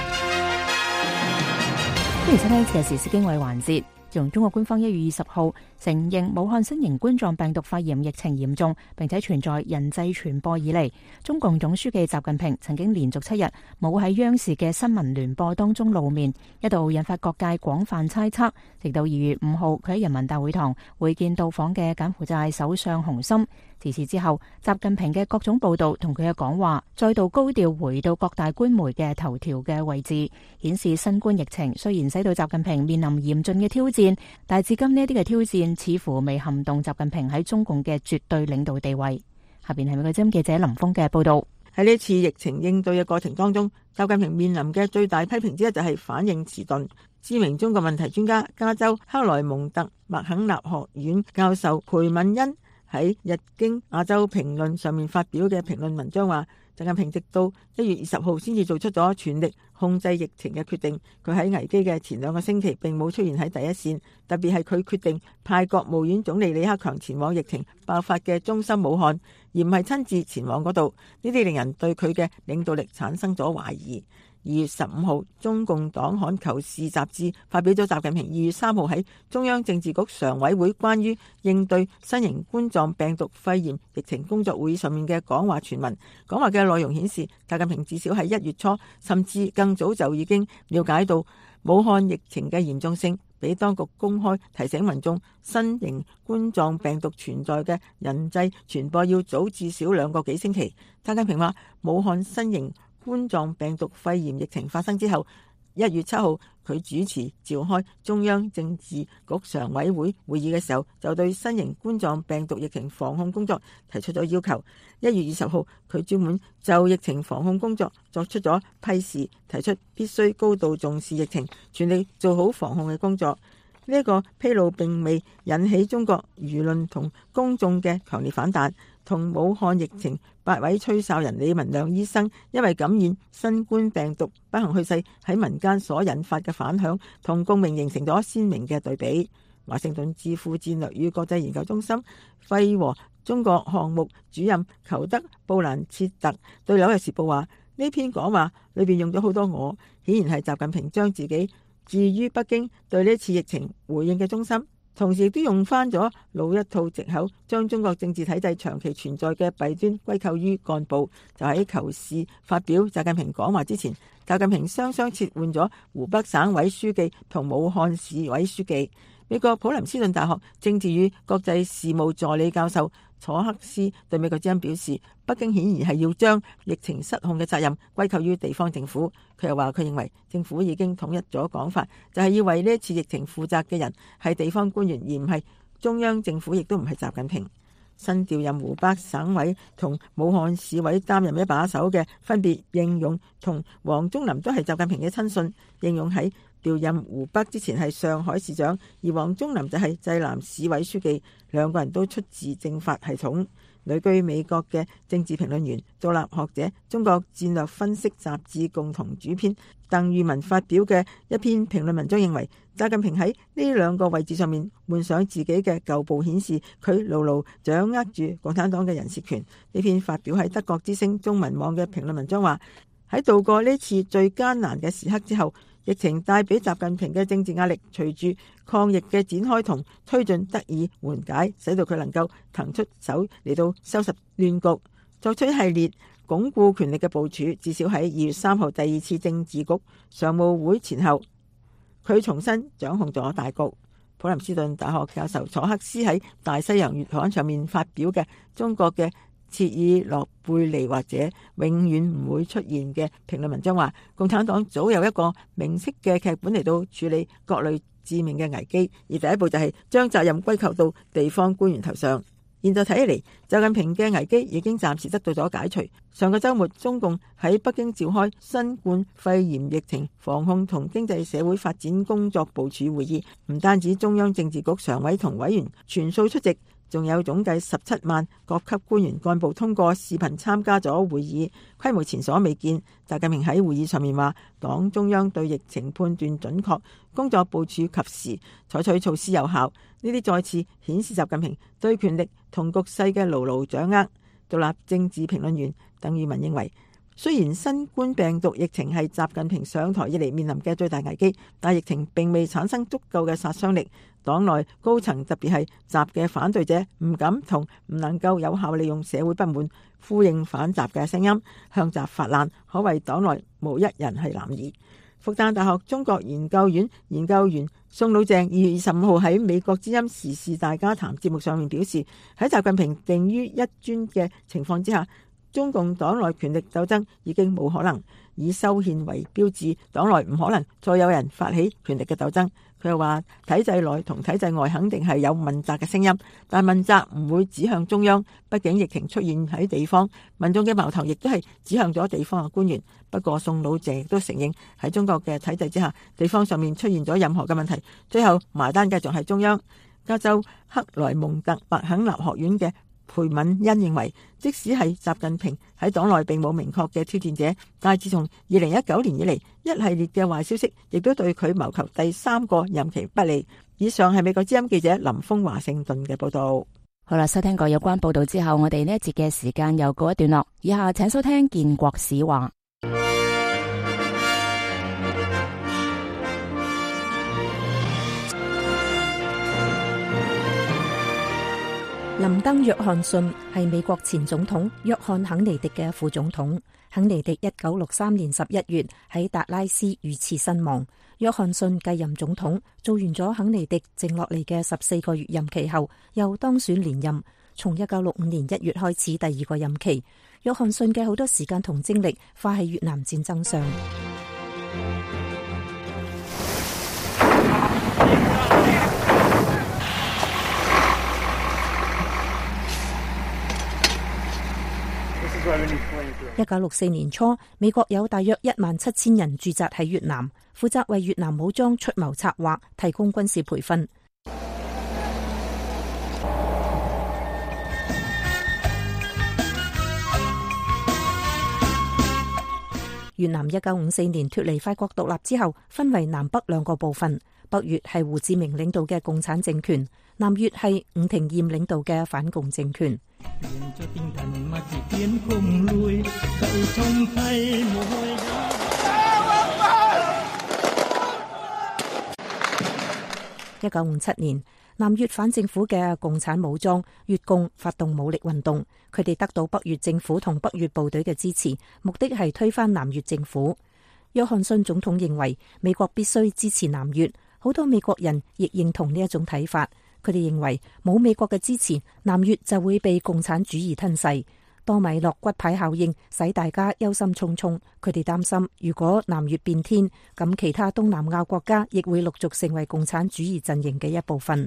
歡迎收聽呢次嘅時事經緯環節。自從中國官方一月二十號承認武漢新型冠狀病毒肺炎疫情嚴重，並且存在人際傳播以嚟，中共總書記習近平曾經連續七日冇喺央視嘅新聞聯播當中露面，一度引發各界廣泛猜測。直到二月五號，佢喺人民大會堂會見到訪嘅柬埔寨首相洪森。自此之後，習近平嘅各種報道同佢嘅講話再度高調回到各大官媒嘅頭條嘅位置，顯示新冠疫情雖然使到習近平面臨嚴峻嘅挑戰，但係至今呢啲嘅挑戰似乎未撼動習近平喺中共嘅絕對領導地位。下邊係美國之音記者林峰嘅報道。
喺呢次疫情應對嘅過程當中，習近平面臨嘅最大批評之一就係反應遲鈍。知名中國問題專家、加州克萊蒙特麥肯納學院教授裴敏恩喺日經亞洲評論上面發表嘅評論文章話，習近平直到一月二十號先至做出咗全力控制疫情嘅決定。佢喺危機嘅前兩個星期並冇出現喺第一線，特別係佢決定派國務院總理李克強前往疫情爆發嘅中心武漢，而唔係親自前往嗰度。呢啲令人對佢嘅領導力產生咗懷疑。二月十五號，中共黨刊《求是》雜誌發表咗習近平二月三號喺中央政治局常委會關於應對新型冠狀病毒肺炎疫情工作會議上面嘅講話全文。講話嘅內容顯示，習近平至少喺一月初甚至更早就已經了解到武漢疫情嘅嚴重性，俾當局公開提醒民眾新型冠狀病毒存在嘅人際傳播要早至少兩個幾星期。習近平話，武漢新型冠狀病毒肺炎疫情發生之後，一月七號佢主持召開中央政治局常委會會議嘅時候，就對新型冠狀病毒疫情防控工作提出咗要求。一月二十號，佢專門就疫情防控工作作出咗批示，提出必須高度重視疫情，全力做好防控嘅工作。呢、這、一個披露並未引起中國輿論同公眾嘅強烈反彈。同武漢疫情八位吹哨人李文亮醫生因為感染新冠病毒不幸去世喺民間所引發嘅反響同共鳴形成咗鮮明嘅對比。華盛頓智庫戰略與國際研究中心費和中國項目主任裘德布蘭切特對紐約時報話，呢篇講話裏邊用咗好多我，顯然係習近平將自己置於北京對呢次疫情回應嘅中心，同時亦都用翻咗老一套藉口，將中國政治體制長期存在嘅弊端歸咎於幹部。就喺求是發表習近平講話之前，習近平雙雙撤換咗湖北省委書記同武漢市委書記。美國普林斯頓大學政治與國際事務助理教授楚克斯對美國之音表示，北京顯然係要將疫情失控嘅責任歸咎於地方政府。佢又話，佢認為政府已經統一咗講法，就係要為呢一次疫情負責嘅人係地方官員，而唔係中央政府，亦都唔係習近平。新調任湖北省委同武漢市委擔任一把手嘅，分別應勇同王忠林都係習近平嘅親信。應勇喺調任湖北之前係上海市長，而王忠林就係濟南市委書記，兩個人都出自政法系統。旅居美國嘅政治評論員、獨立學者、中國戰略分析雜誌共同主編鄧玉文發表嘅一篇評論文章認為，習近平喺呢兩個位置上面換上自己嘅舊部，顯示佢牢牢掌握住共產黨嘅人事權。呢篇發表喺德國之聲中文網嘅評論文章話，喺度過呢次最艱難嘅時刻之後，疫情帶俾習近平嘅政治壓力隨住抗疫嘅展開同推進得以緩解，使到佢能夠騰出手嚟到收拾亂局，作出一系列鞏固權力嘅部署。至少喺二月三號第二次政治局常務會前後，佢重新掌控咗大局。普林斯頓大學教授楚克斯喺大西洋月刊上面發表嘅中國嘅切爾諾貝利或者永遠唔會出現嘅評論文章話，共產黨早有一個明晰嘅劇本嚟到處理各類致命嘅危機，而第一步就係將責任歸咎到地方官員頭上。 現在睇起嚟，習近平嘅危機已經暫時得到咗解除。上個週末，中共喺北京召開新冠肺炎疫情防控同經濟社會發展工作部署會議，唔單止中央政治局常委同委員全數出席，仲有總計十七萬各級官員幹部通過視頻參加咗會議，規模前所未見。習近平喺會議上面話，黨中央對疫情判斷準確，工作部署及時，採取措施有效。呢啲再次顯示習近平對權力同局勢嘅牢牢掌握。獨立政治評論員鄧宇文認為，雖然新冠病毒疫情係習近平上台以嚟面臨嘅最大危機，但疫情並未產生足夠嘅殺傷力。黨內高層特別係習嘅反對者唔敢同唔能夠有效利用社會不滿呼應反習嘅聲音，向習發難，可謂黨內無一人係男兒。復旦大學中國研究院研究員宋老鄭二月二十五號喺美國之音時事大家談節目上面表示，喺習近平定於一尊嘅情況之下，中共黨內權力鬥爭已經冇可能，以修憲為標誌，黨內唔可能再有人發起權力嘅鬥爭。佢又話，體制內同體制外肯定係有問責嘅聲音，但問責唔會指向中央，畢竟疫情出現喺地方，民眾嘅矛頭亦都係指向咗地方嘅官員。不過宋老謝亦都承認，喺中國嘅體制之下，地方上面出現咗任何嘅問題，最後埋單嘅仲係中央。加州克萊蒙特麥肯納學院嘅裴敏欣認為，即使係習近平喺黨內並冇明確嘅挑戰者，但係自從二零一九年以嚟，一系列嘅壞消息亦都對佢謀求第三個任期不利。以上係美國之音記者林峰華盛頓嘅報道。
好啦，收聽過有關報道之後，我哋呢一節嘅時間又告一段落。以下請收聽建國史話。林登約翰遜係美國前總統約翰肯尼迪嘅副總統。肯尼迪一九六三年十一月喺達拉斯遇刺身亡。約翰遜繼任總統，做完咗肯尼迪剩落嚟嘅十四個月任期後，又當選連任。從一九六五年一月開始第二個任期。約翰遜嘅好多時間同精力花喺越南戰爭上。一九六四年初，美國有大約一萬七千人駐紮喺越南，負責為越南武裝出謀策劃，提供軍事培訓。越南一九五四年脫離法國獨立之後，分為南北兩個部分。北越係胡志明領導嘅共產政權，南越係伍廷諺領導嘅反共政權。一九五七年，南越反政府嘅共產武裝越共發動武力運動，佢哋得到北越政府同北越部隊嘅支持，目的係推翻南越政府。約翰遜總統認為美國必須支持南越，好多美國人亦認同呢一種睇法。佢哋認為冇美國嘅支持，南越就會被共產主義吞噬。多米諾骨牌效應使大家憂心忡忡。佢哋擔心，如果南越變天，咁其他東南亞國家亦會陸續成為共產主義陣營嘅一部分。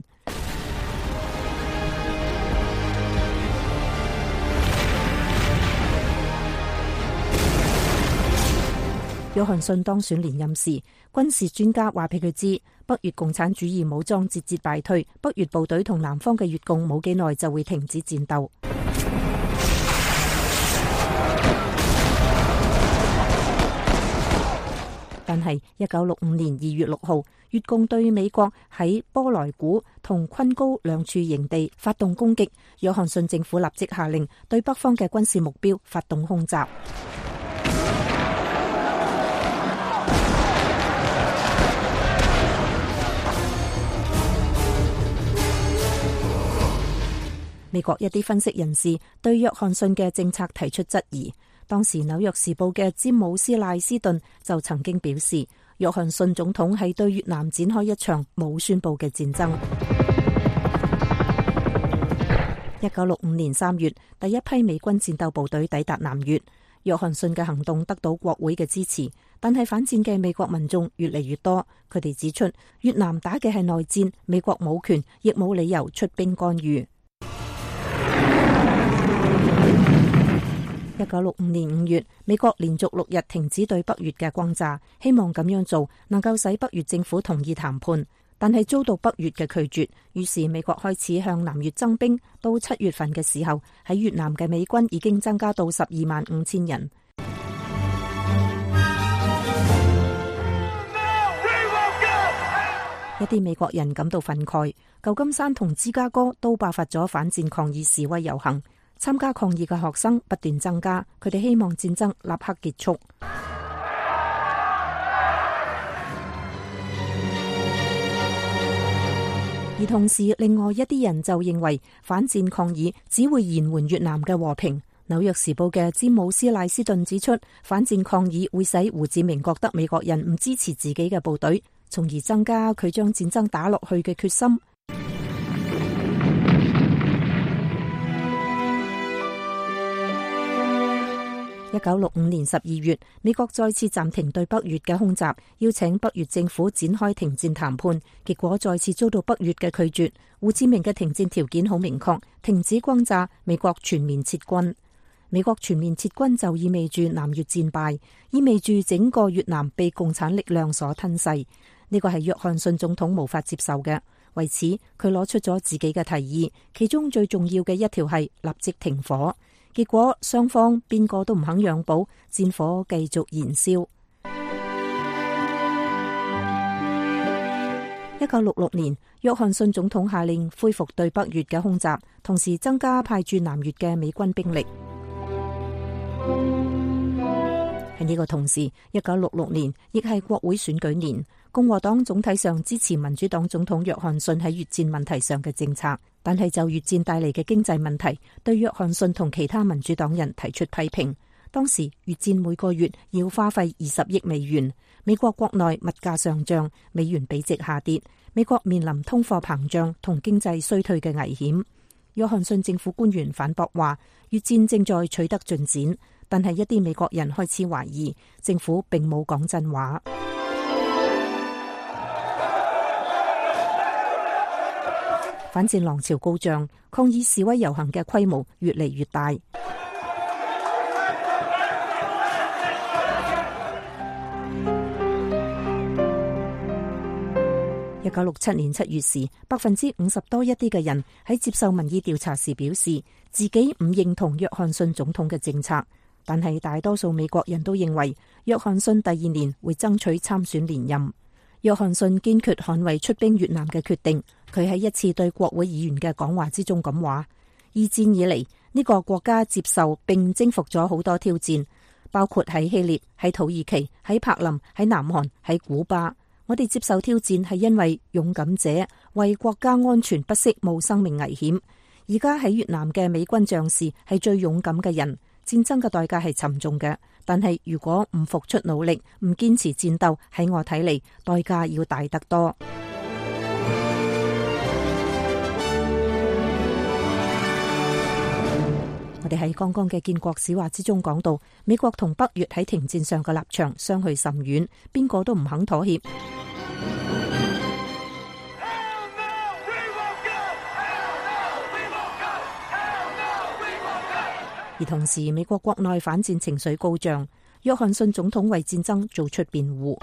約翰遜當選連任時，軍事專家話俾佢知，北越共產主義武裝節節敗退，北越部隊同南方嘅越共冇幾耐就會停止戰鬥。但係一九六五年二月六號，越共對美國喺波萊古同昆高兩處營地發動攻擊，約翰遜政府立即下令對北方嘅軍事目標發動空襲。美國一啲分析人士對約翰遜嘅政策提出質疑。當時紐約時報嘅詹姆斯賴斯頓就曾經表示，約翰遜總統係對越南展開一場冇宣佈嘅戰爭。一九六五年三月，第一批美軍戰鬥部隊抵達南越，約翰遜嘅行動得到國會嘅支持，但係反戰嘅美國民眾越嚟越多。佢哋指出，越南打嘅係內戰，美國冇權亦冇理由出兵干預。 一九六五年五月，美國連續六日停止對北越嘅轟炸，希望咁樣做能夠使北越政府同意談判，但係遭到北越嘅拒絕。於是美國開始向南越增兵，到七月份嘅時候，喺越南嘅美軍已經增加到十二萬五千人。一啲美國人感到憤慨，舊金山同芝加哥都爆發咗反戰抗議示威遊行，參加抗議嘅學生不斷增加，佢哋希望戰爭立刻結束。而同時，另外一啲人就認為反戰抗議只會延緩越南嘅和平。紐約時報嘅詹姆斯賴斯頓指出，反戰抗議會使胡志明覺得美國人唔支持自己嘅部隊，從而增加佢將戰爭打落去嘅決心。一九六五年十二月，美國再次暫停對北越嘅空襲，邀請北越政府展開停戰談判，結果再次遭到北越嘅拒絕。胡志明嘅停戰條件好明確，停止轟炸，美國全面撤軍。美國全面撤軍就意味住南越戰敗，意味住整個越南被共產力量所吞噬。呢個係約翰遜總統無法接受嘅，為此佢攞出咗自己嘅提議，其中最重要嘅一條係立即停火。結果雙方邊個都唔肯讓步，戰火繼續燃燒。一九六六年，約翰遜總統下令恢復對北越嘅空襲，同時增加派駐南越嘅美軍兵力。喺呢個同時，一九六六年亦係國會選舉年，共和黨總體上支持民主黨總統約翰遜喺越戰問題上嘅政策，但係就越戰帶嚟嘅經濟問題，對約翰遜同其他民主黨人提出批評。當時越戰每個月要花費二十億美元，美國國內物價上漲，美元貶值下跌，美國面臨通貨膨脹同經濟衰退嘅危險。約翰遜政府官員反駁話，越戰正在取得進展，但係一啲美國人開始懷疑政府並冇講真話。反戰浪潮高漲，抗議示威遊行嘅規模越嚟越大。一九六七年七月時，百分之五十多一啲嘅人喺接受民意調查時表示自己唔認同約翰遜總統嘅政策，但係大多數美國人都認為約翰遜第二年會爭取參選連任。約翰遜堅決捍衛出兵越南嘅決定，佢喺一次對國會議員嘅講話之中咁話：二戰以嚟，呢個國家接受並征服咗好多挑戰，包括喺希臘、喺土耳其、喺柏林、喺南韓、喺古巴。我哋接受挑戰係因為勇敢者為國家安全不惜冒生命危險。而家喺越南嘅美軍將士係最勇敢嘅人。戰爭嘅代價係沉重嘅，但係如果唔付出努力，唔堅持戰鬥，喺我睇嚟，代價要大得多。我哋喺剛剛嘅建國史話之中講到，美國同北越喺停戰上嘅立場相去甚遠，邊個都唔肯妥協。而同時，美國國內反戰情緒高漲，約翰遜總統為戰爭做出辯護。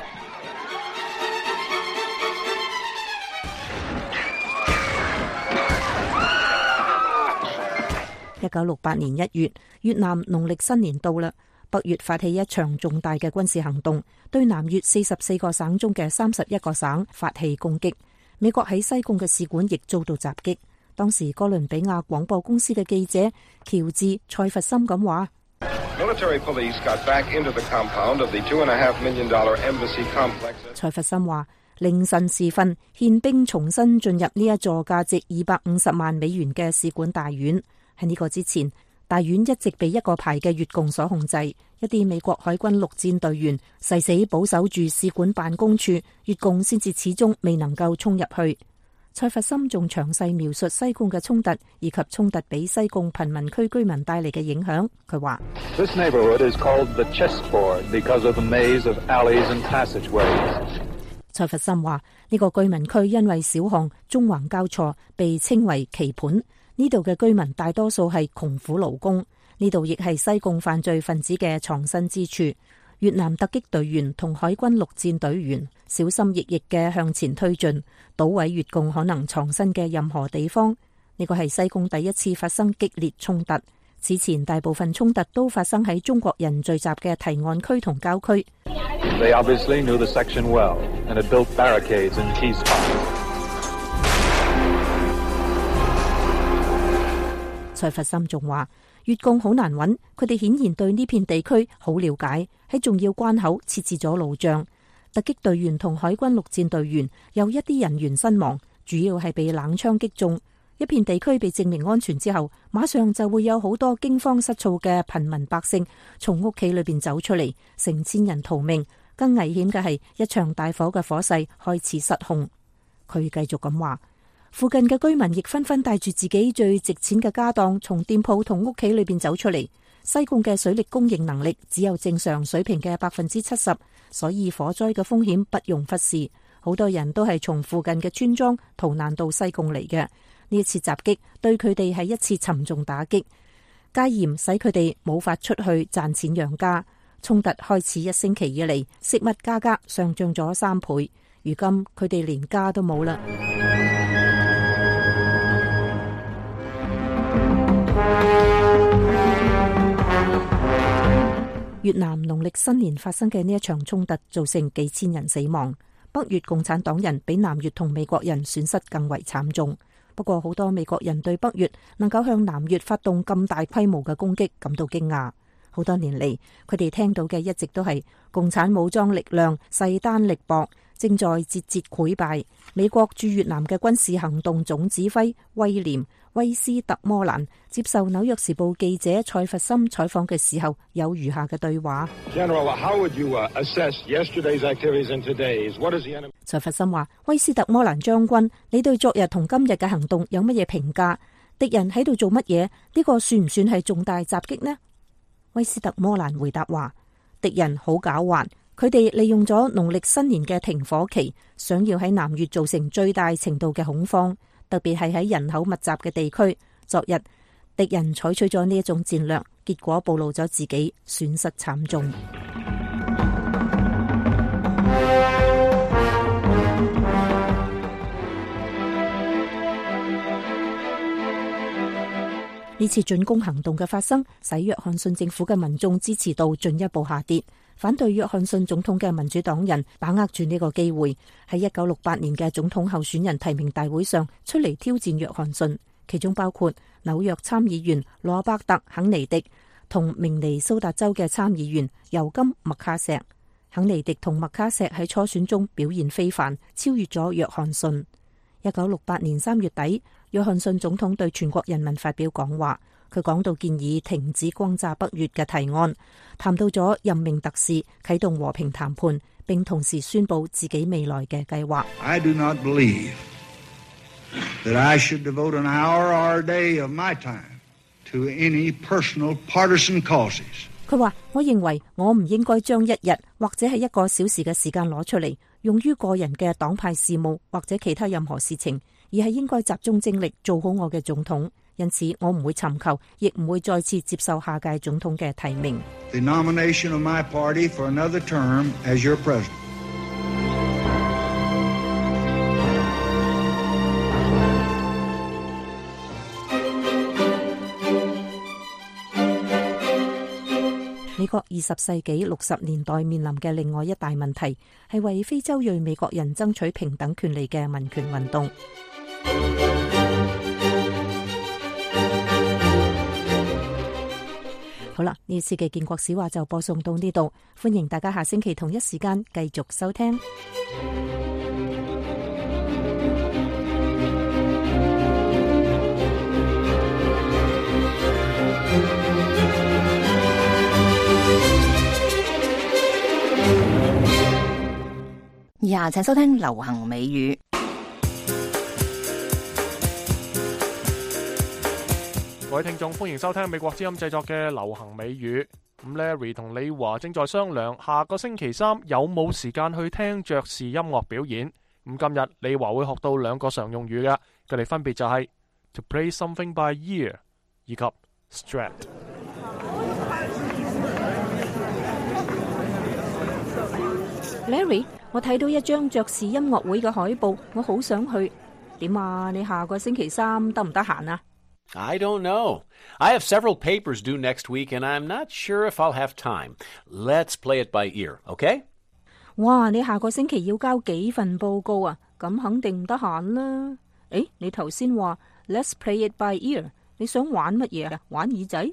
一九六八年一月，越南農曆新年到啦，北越發起一場重大嘅軍事行動，對南越四十四個省中嘅三十一個省發起攻擊。美國喺西貢嘅使館亦遭到襲擊。當時哥倫比亞廣播公司嘅記者喬治蔡佛森咁話：蔡佛森話，凌晨時分，憲兵重新進入呢一座價值二百五十萬美元嘅使館大院。喺呢個之前，大院一直被一個排嘅越共所控制，一啲美國海軍陸戰隊員誓死保守住使館辦公處，越共先至始終未能夠衝入去。蔡佛森仲詳細描述西貢嘅衝突，以及衝突俾西貢貧民區居民帶嚟嘅影響。佢話：蔡佛森話呢個居民區因為小巷縱橫交錯，被稱為棋盤。呢度嘅居民大多數係窮苦勞工，
呢度亦係西貢犯罪分子嘅藏身之處。越南突擊隊員同海軍陸戰隊員小心翼翼嘅向前推進，搗毀越共可能藏身嘅任何地方。呢個係西貢第一次發生激烈衝突，此前大部分衝突都發生喺中國人聚集嘅提案區同郊區。
They obviously knew the section well and had built barricades in key spots.
蔡佛森仲話，越共好難揾，佢哋顯然對呢片地區好了解，喺重要關口設置咗路障。突擊隊員同海軍陸戰隊員有一啲人員身亡，主要係被冷槍擊中。一片地區被證明安全之後，馬上就會有好多驚慌失措嘅貧民百姓從屋企裏邊走出嚟，成千人逃命。更危險嘅係，一場大火嘅火勢開始失控。佢繼續咁話，附近嘅居民亦紛紛帶住自己最值錢嘅家當，從店鋪同屋企裏邊走出嚟。西貢嘅水力供應能力只有正常水平嘅百分之七十，所以火災嘅風險不容忽視。好多人都係從附近嘅村莊逃難到西貢嚟嘅。呢一次襲擊對佢哋係一次沉重打擊，戒嚴使佢哋冇法出去賺錢養家。衝突開始一星期以嚟，食物價格上漲咗三倍，如今佢哋連家都冇啦。越南農曆新年發生嘅呢一場衝突造成幾千人死亡，北越共產黨人比南越同美國人損失更為慘重。不過好多美國人對北越能夠向南越發動咁大規模嘅攻擊感到驚訝。好多年嚟，佢哋聽到嘅一直都係共產武裝力量勢單力薄，正在節節潰敗。美國駐越南嘅軍事行動總指揮威廉威斯特摩蘭接受紐約時報記者蔡佛森採訪嘅時候，有如下嘅對話。蔡佛森話：威斯特摩蘭將軍，你對昨日同今日嘅行動有乜嘢評價？敵人喺度做乜嘢？呢個算唔算係重大襲擊呢？威斯特摩蘭回答話：敵人好狡猾，佢哋利用咗農曆新年嘅停火期，想要喺南越造成最大程度嘅恐慌，特別係喺人口密集嘅地區。昨日敵人採取咗呢一種戰略，結果暴露咗自己，損失慘重。呢次進攻行動嘅發生，使約翰遜政府嘅民眾支持度進一步下跌。反對約翰遜總統嘅民主黨人把握住呢個機會，喺一九六八年嘅總統候選人提名大會上出嚟挑戰約翰遜，其中包括紐約參議員羅伯特肯尼迪同明尼蘇達州嘅參議員尤金麥卡錫。肯尼迪同麥卡錫喺初選中表現非凡，超越咗約翰遜。一九六八年三月底，約翰遜總統對全國人民發表講話，佢講到建議停止轟炸北越嘅提案，談到咗任命特使、啟動和平談判，並同時宣布自己未來嘅計劃。
I do not believe that I should devote an hour or a day of my time to any personal partisan causes.
佢話：我認為我唔應該將一日或者係一個小時嘅時間攞出嚟，用於個人嘅黨派事務或者其他任何事情，而係應該集中精力做好我嘅總統。因此，我唔會尋求，亦唔會再次接受下屆總統嘅提名。
The nomination of my party for another term as your president. 美國二十世紀六十年代面臨嘅另外一大問題，係為非洲裔美國人爭取平等權利嘅民權運動。好啦，呢次嘅建國史話就播送到呢度，歡迎大家下星期同一時間繼續收聽。
以下請收聽流行美語。
各位聽眾，歡迎收聽美國之音製作嘅流行美語。咁 Larry 同李華正在商量下個星期三有冇時間去聽爵士音樂表演。咁今日李華會學到兩個常用語嘅，佢哋分別就係 to play something by ear 以及 strut。
Larry，我睇到一張爵士音樂會嘅海報，我好想去。點啊？你下個星期三得唔得閒啊？
I don't know. I have several papers due next week, and I'm not sure if I'll have time. Let's play it by ear, okay?
哇！你下個星期要交幾份報告啊？咁肯定唔得閒啦。誒，你頭先話 Let's play it by ear， 你想玩乜嘢啊？玩耳仔？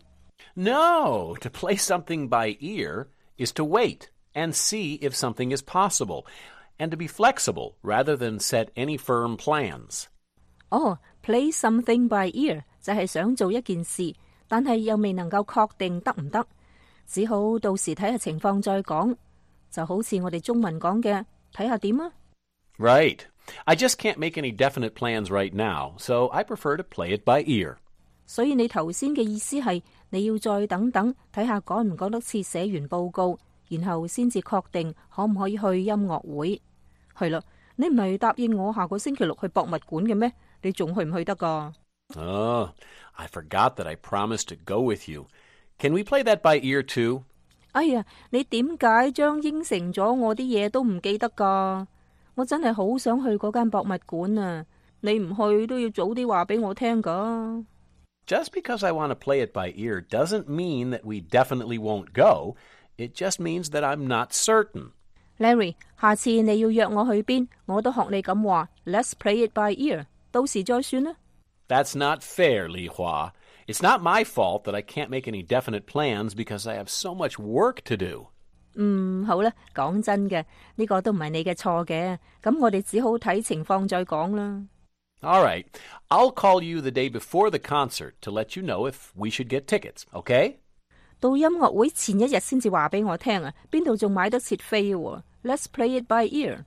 No, to play something by ear is to wait and see if something is possible, and to be flexible rather than set any firm plans.
哦、oh,，play something by ear 就係想做一件事，但係又未能夠確定得唔得，只好到時睇下情況再講。就好似我哋中文講嘅，睇下點啊。
Right. I just can't make any definite plans right now, so I prefer to play it by ear.
所以你頭先嘅意思係你要再等等，睇下趕唔趕得切寫完報告，然後先至確定可唔可以去音樂會。係啦，你唔係答應我下個星期六去博物館嘅咩？你仲去唔去得㗎？
Oh, I forgot that I promised to go with you. Can we play that by ear too?
哎呀，你點解將應承咗我啲嘢都唔記得㗎？我真係好想去嗰間博物館啊！你唔去都要早啲話俾我聽㗎。
Just because I want to play it by ear doesn't mean that we definitely won't go. It just means that I'm not certain.
Larry， 下次你要約我去邊，我都學你咁話 Let's play it by ear， 到時再算啦。
That's not fair, Li Hua. It's not my fault that I can't make any definite plans because I have so much work to do.
嗯，好啦，講真嘅，呢個都唔係你嘅錯嘅，咁我哋只好睇情況再講啦。
All right, I'll call you the day before the concert to let you know if we should get tickets, okay?
到音樂會前一日先至話俾我聽啊，邊度仲買得切飛喎？ Let's play it by ear.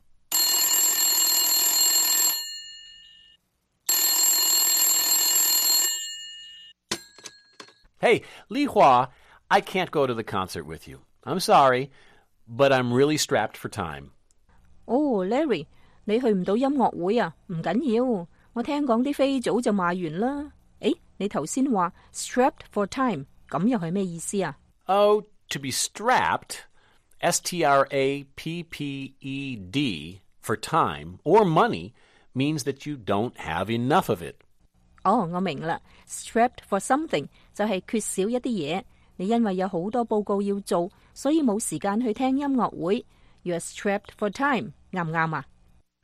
Hey, Li Hua, I can't go to the concert with you. I'm sorry, but I'm really strapped for time.
哦 Larry， 你去唔到音樂會啊？唔緊要，我聽講啲飛早就賣完啦。誒，你頭先話 strapped for time， 咁又係咩意思啊？
Oh, to be strapped, S T R A P P E D, for time or money means that you don't have enough of it.
哦，我明啦 ，strapped for something 就係缺少一啲嘢。你因為有好多報告要做，所以冇時間去聽音樂會。You're strapped for time， 啱唔啱啊？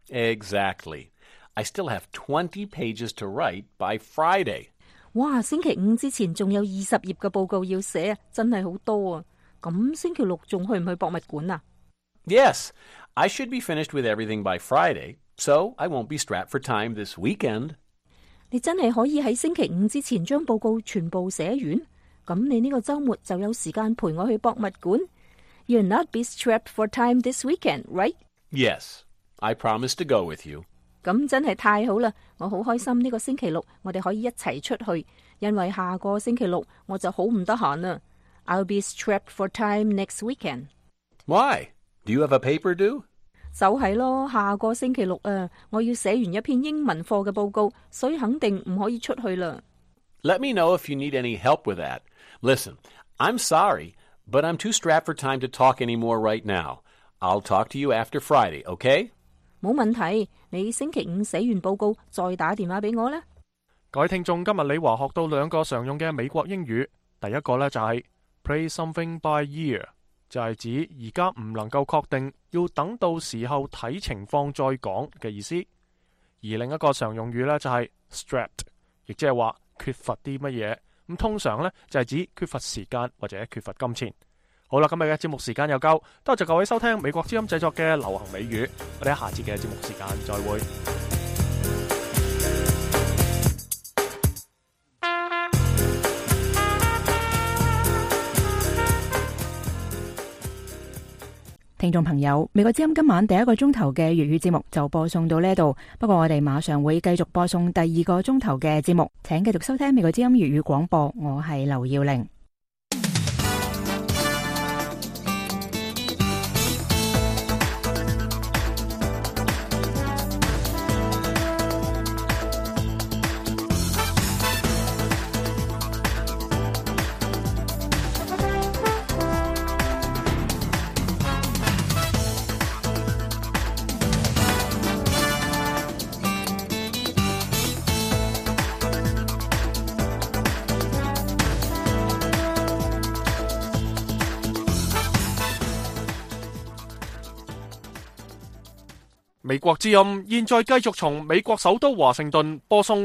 Exactly. I still have twenty pages to write by Friday.
哇，星期五之前仲有二十頁嘅報告要寫，真係好多啊！咁星期六仲去唔去博物館啊？
Yes, I should be finished with everything by Friday, so I won't be strapped for time this weekend.
你真係可以喺星期五之前將報告全部寫完？咁你呢個週末就有時間陪我去博物館。You'll not be strapped for time this weekend, right?
Yes, I promise to go with you.
咁真係太好啦！我好開心呢個星期六我哋可以一齊出去，因為下個星期六我就好唔得閒啦。I'll be strapped for time next weekend.
Why? Do you have a paper due?
就係咯，下個星期六啊，我要寫完一篇英文課嘅報告，所以肯定唔可以出去啦。
Let me know if you need any help with that. Listen, I'm sorry, but I'm too strapped for time to talk anymore right now. I'll talk to you after Friday, okay?
冇問題，你星期五寫完報告再打電話俾我啦。
各位聽眾，今日李華學到兩個常用嘅美國英語，第一個呢就係 play something by ear， 就係指而家唔能夠確定，要等到時候睇情況再講嘅意思。而另一個常用語呢就係 strapped， 亦即係話缺乏啲乜嘢。咁通常呢就係指缺乏時間或者缺乏金錢。好啦，今日嘅節目時間又夠，多謝各位收聽美國之音製作嘅流行美語，我哋喺下次嘅節目時間再會。
聽眾朋友，美國之音今晚第一個鐘頭嘅粵語節目就播送到呢度，不過我哋馬上會繼續播送第二個鐘頭嘅節目，請繼續收聽美國之音粵語廣播，我係劉耀玲。
美國之音現在繼續從美國首都華盛頓播送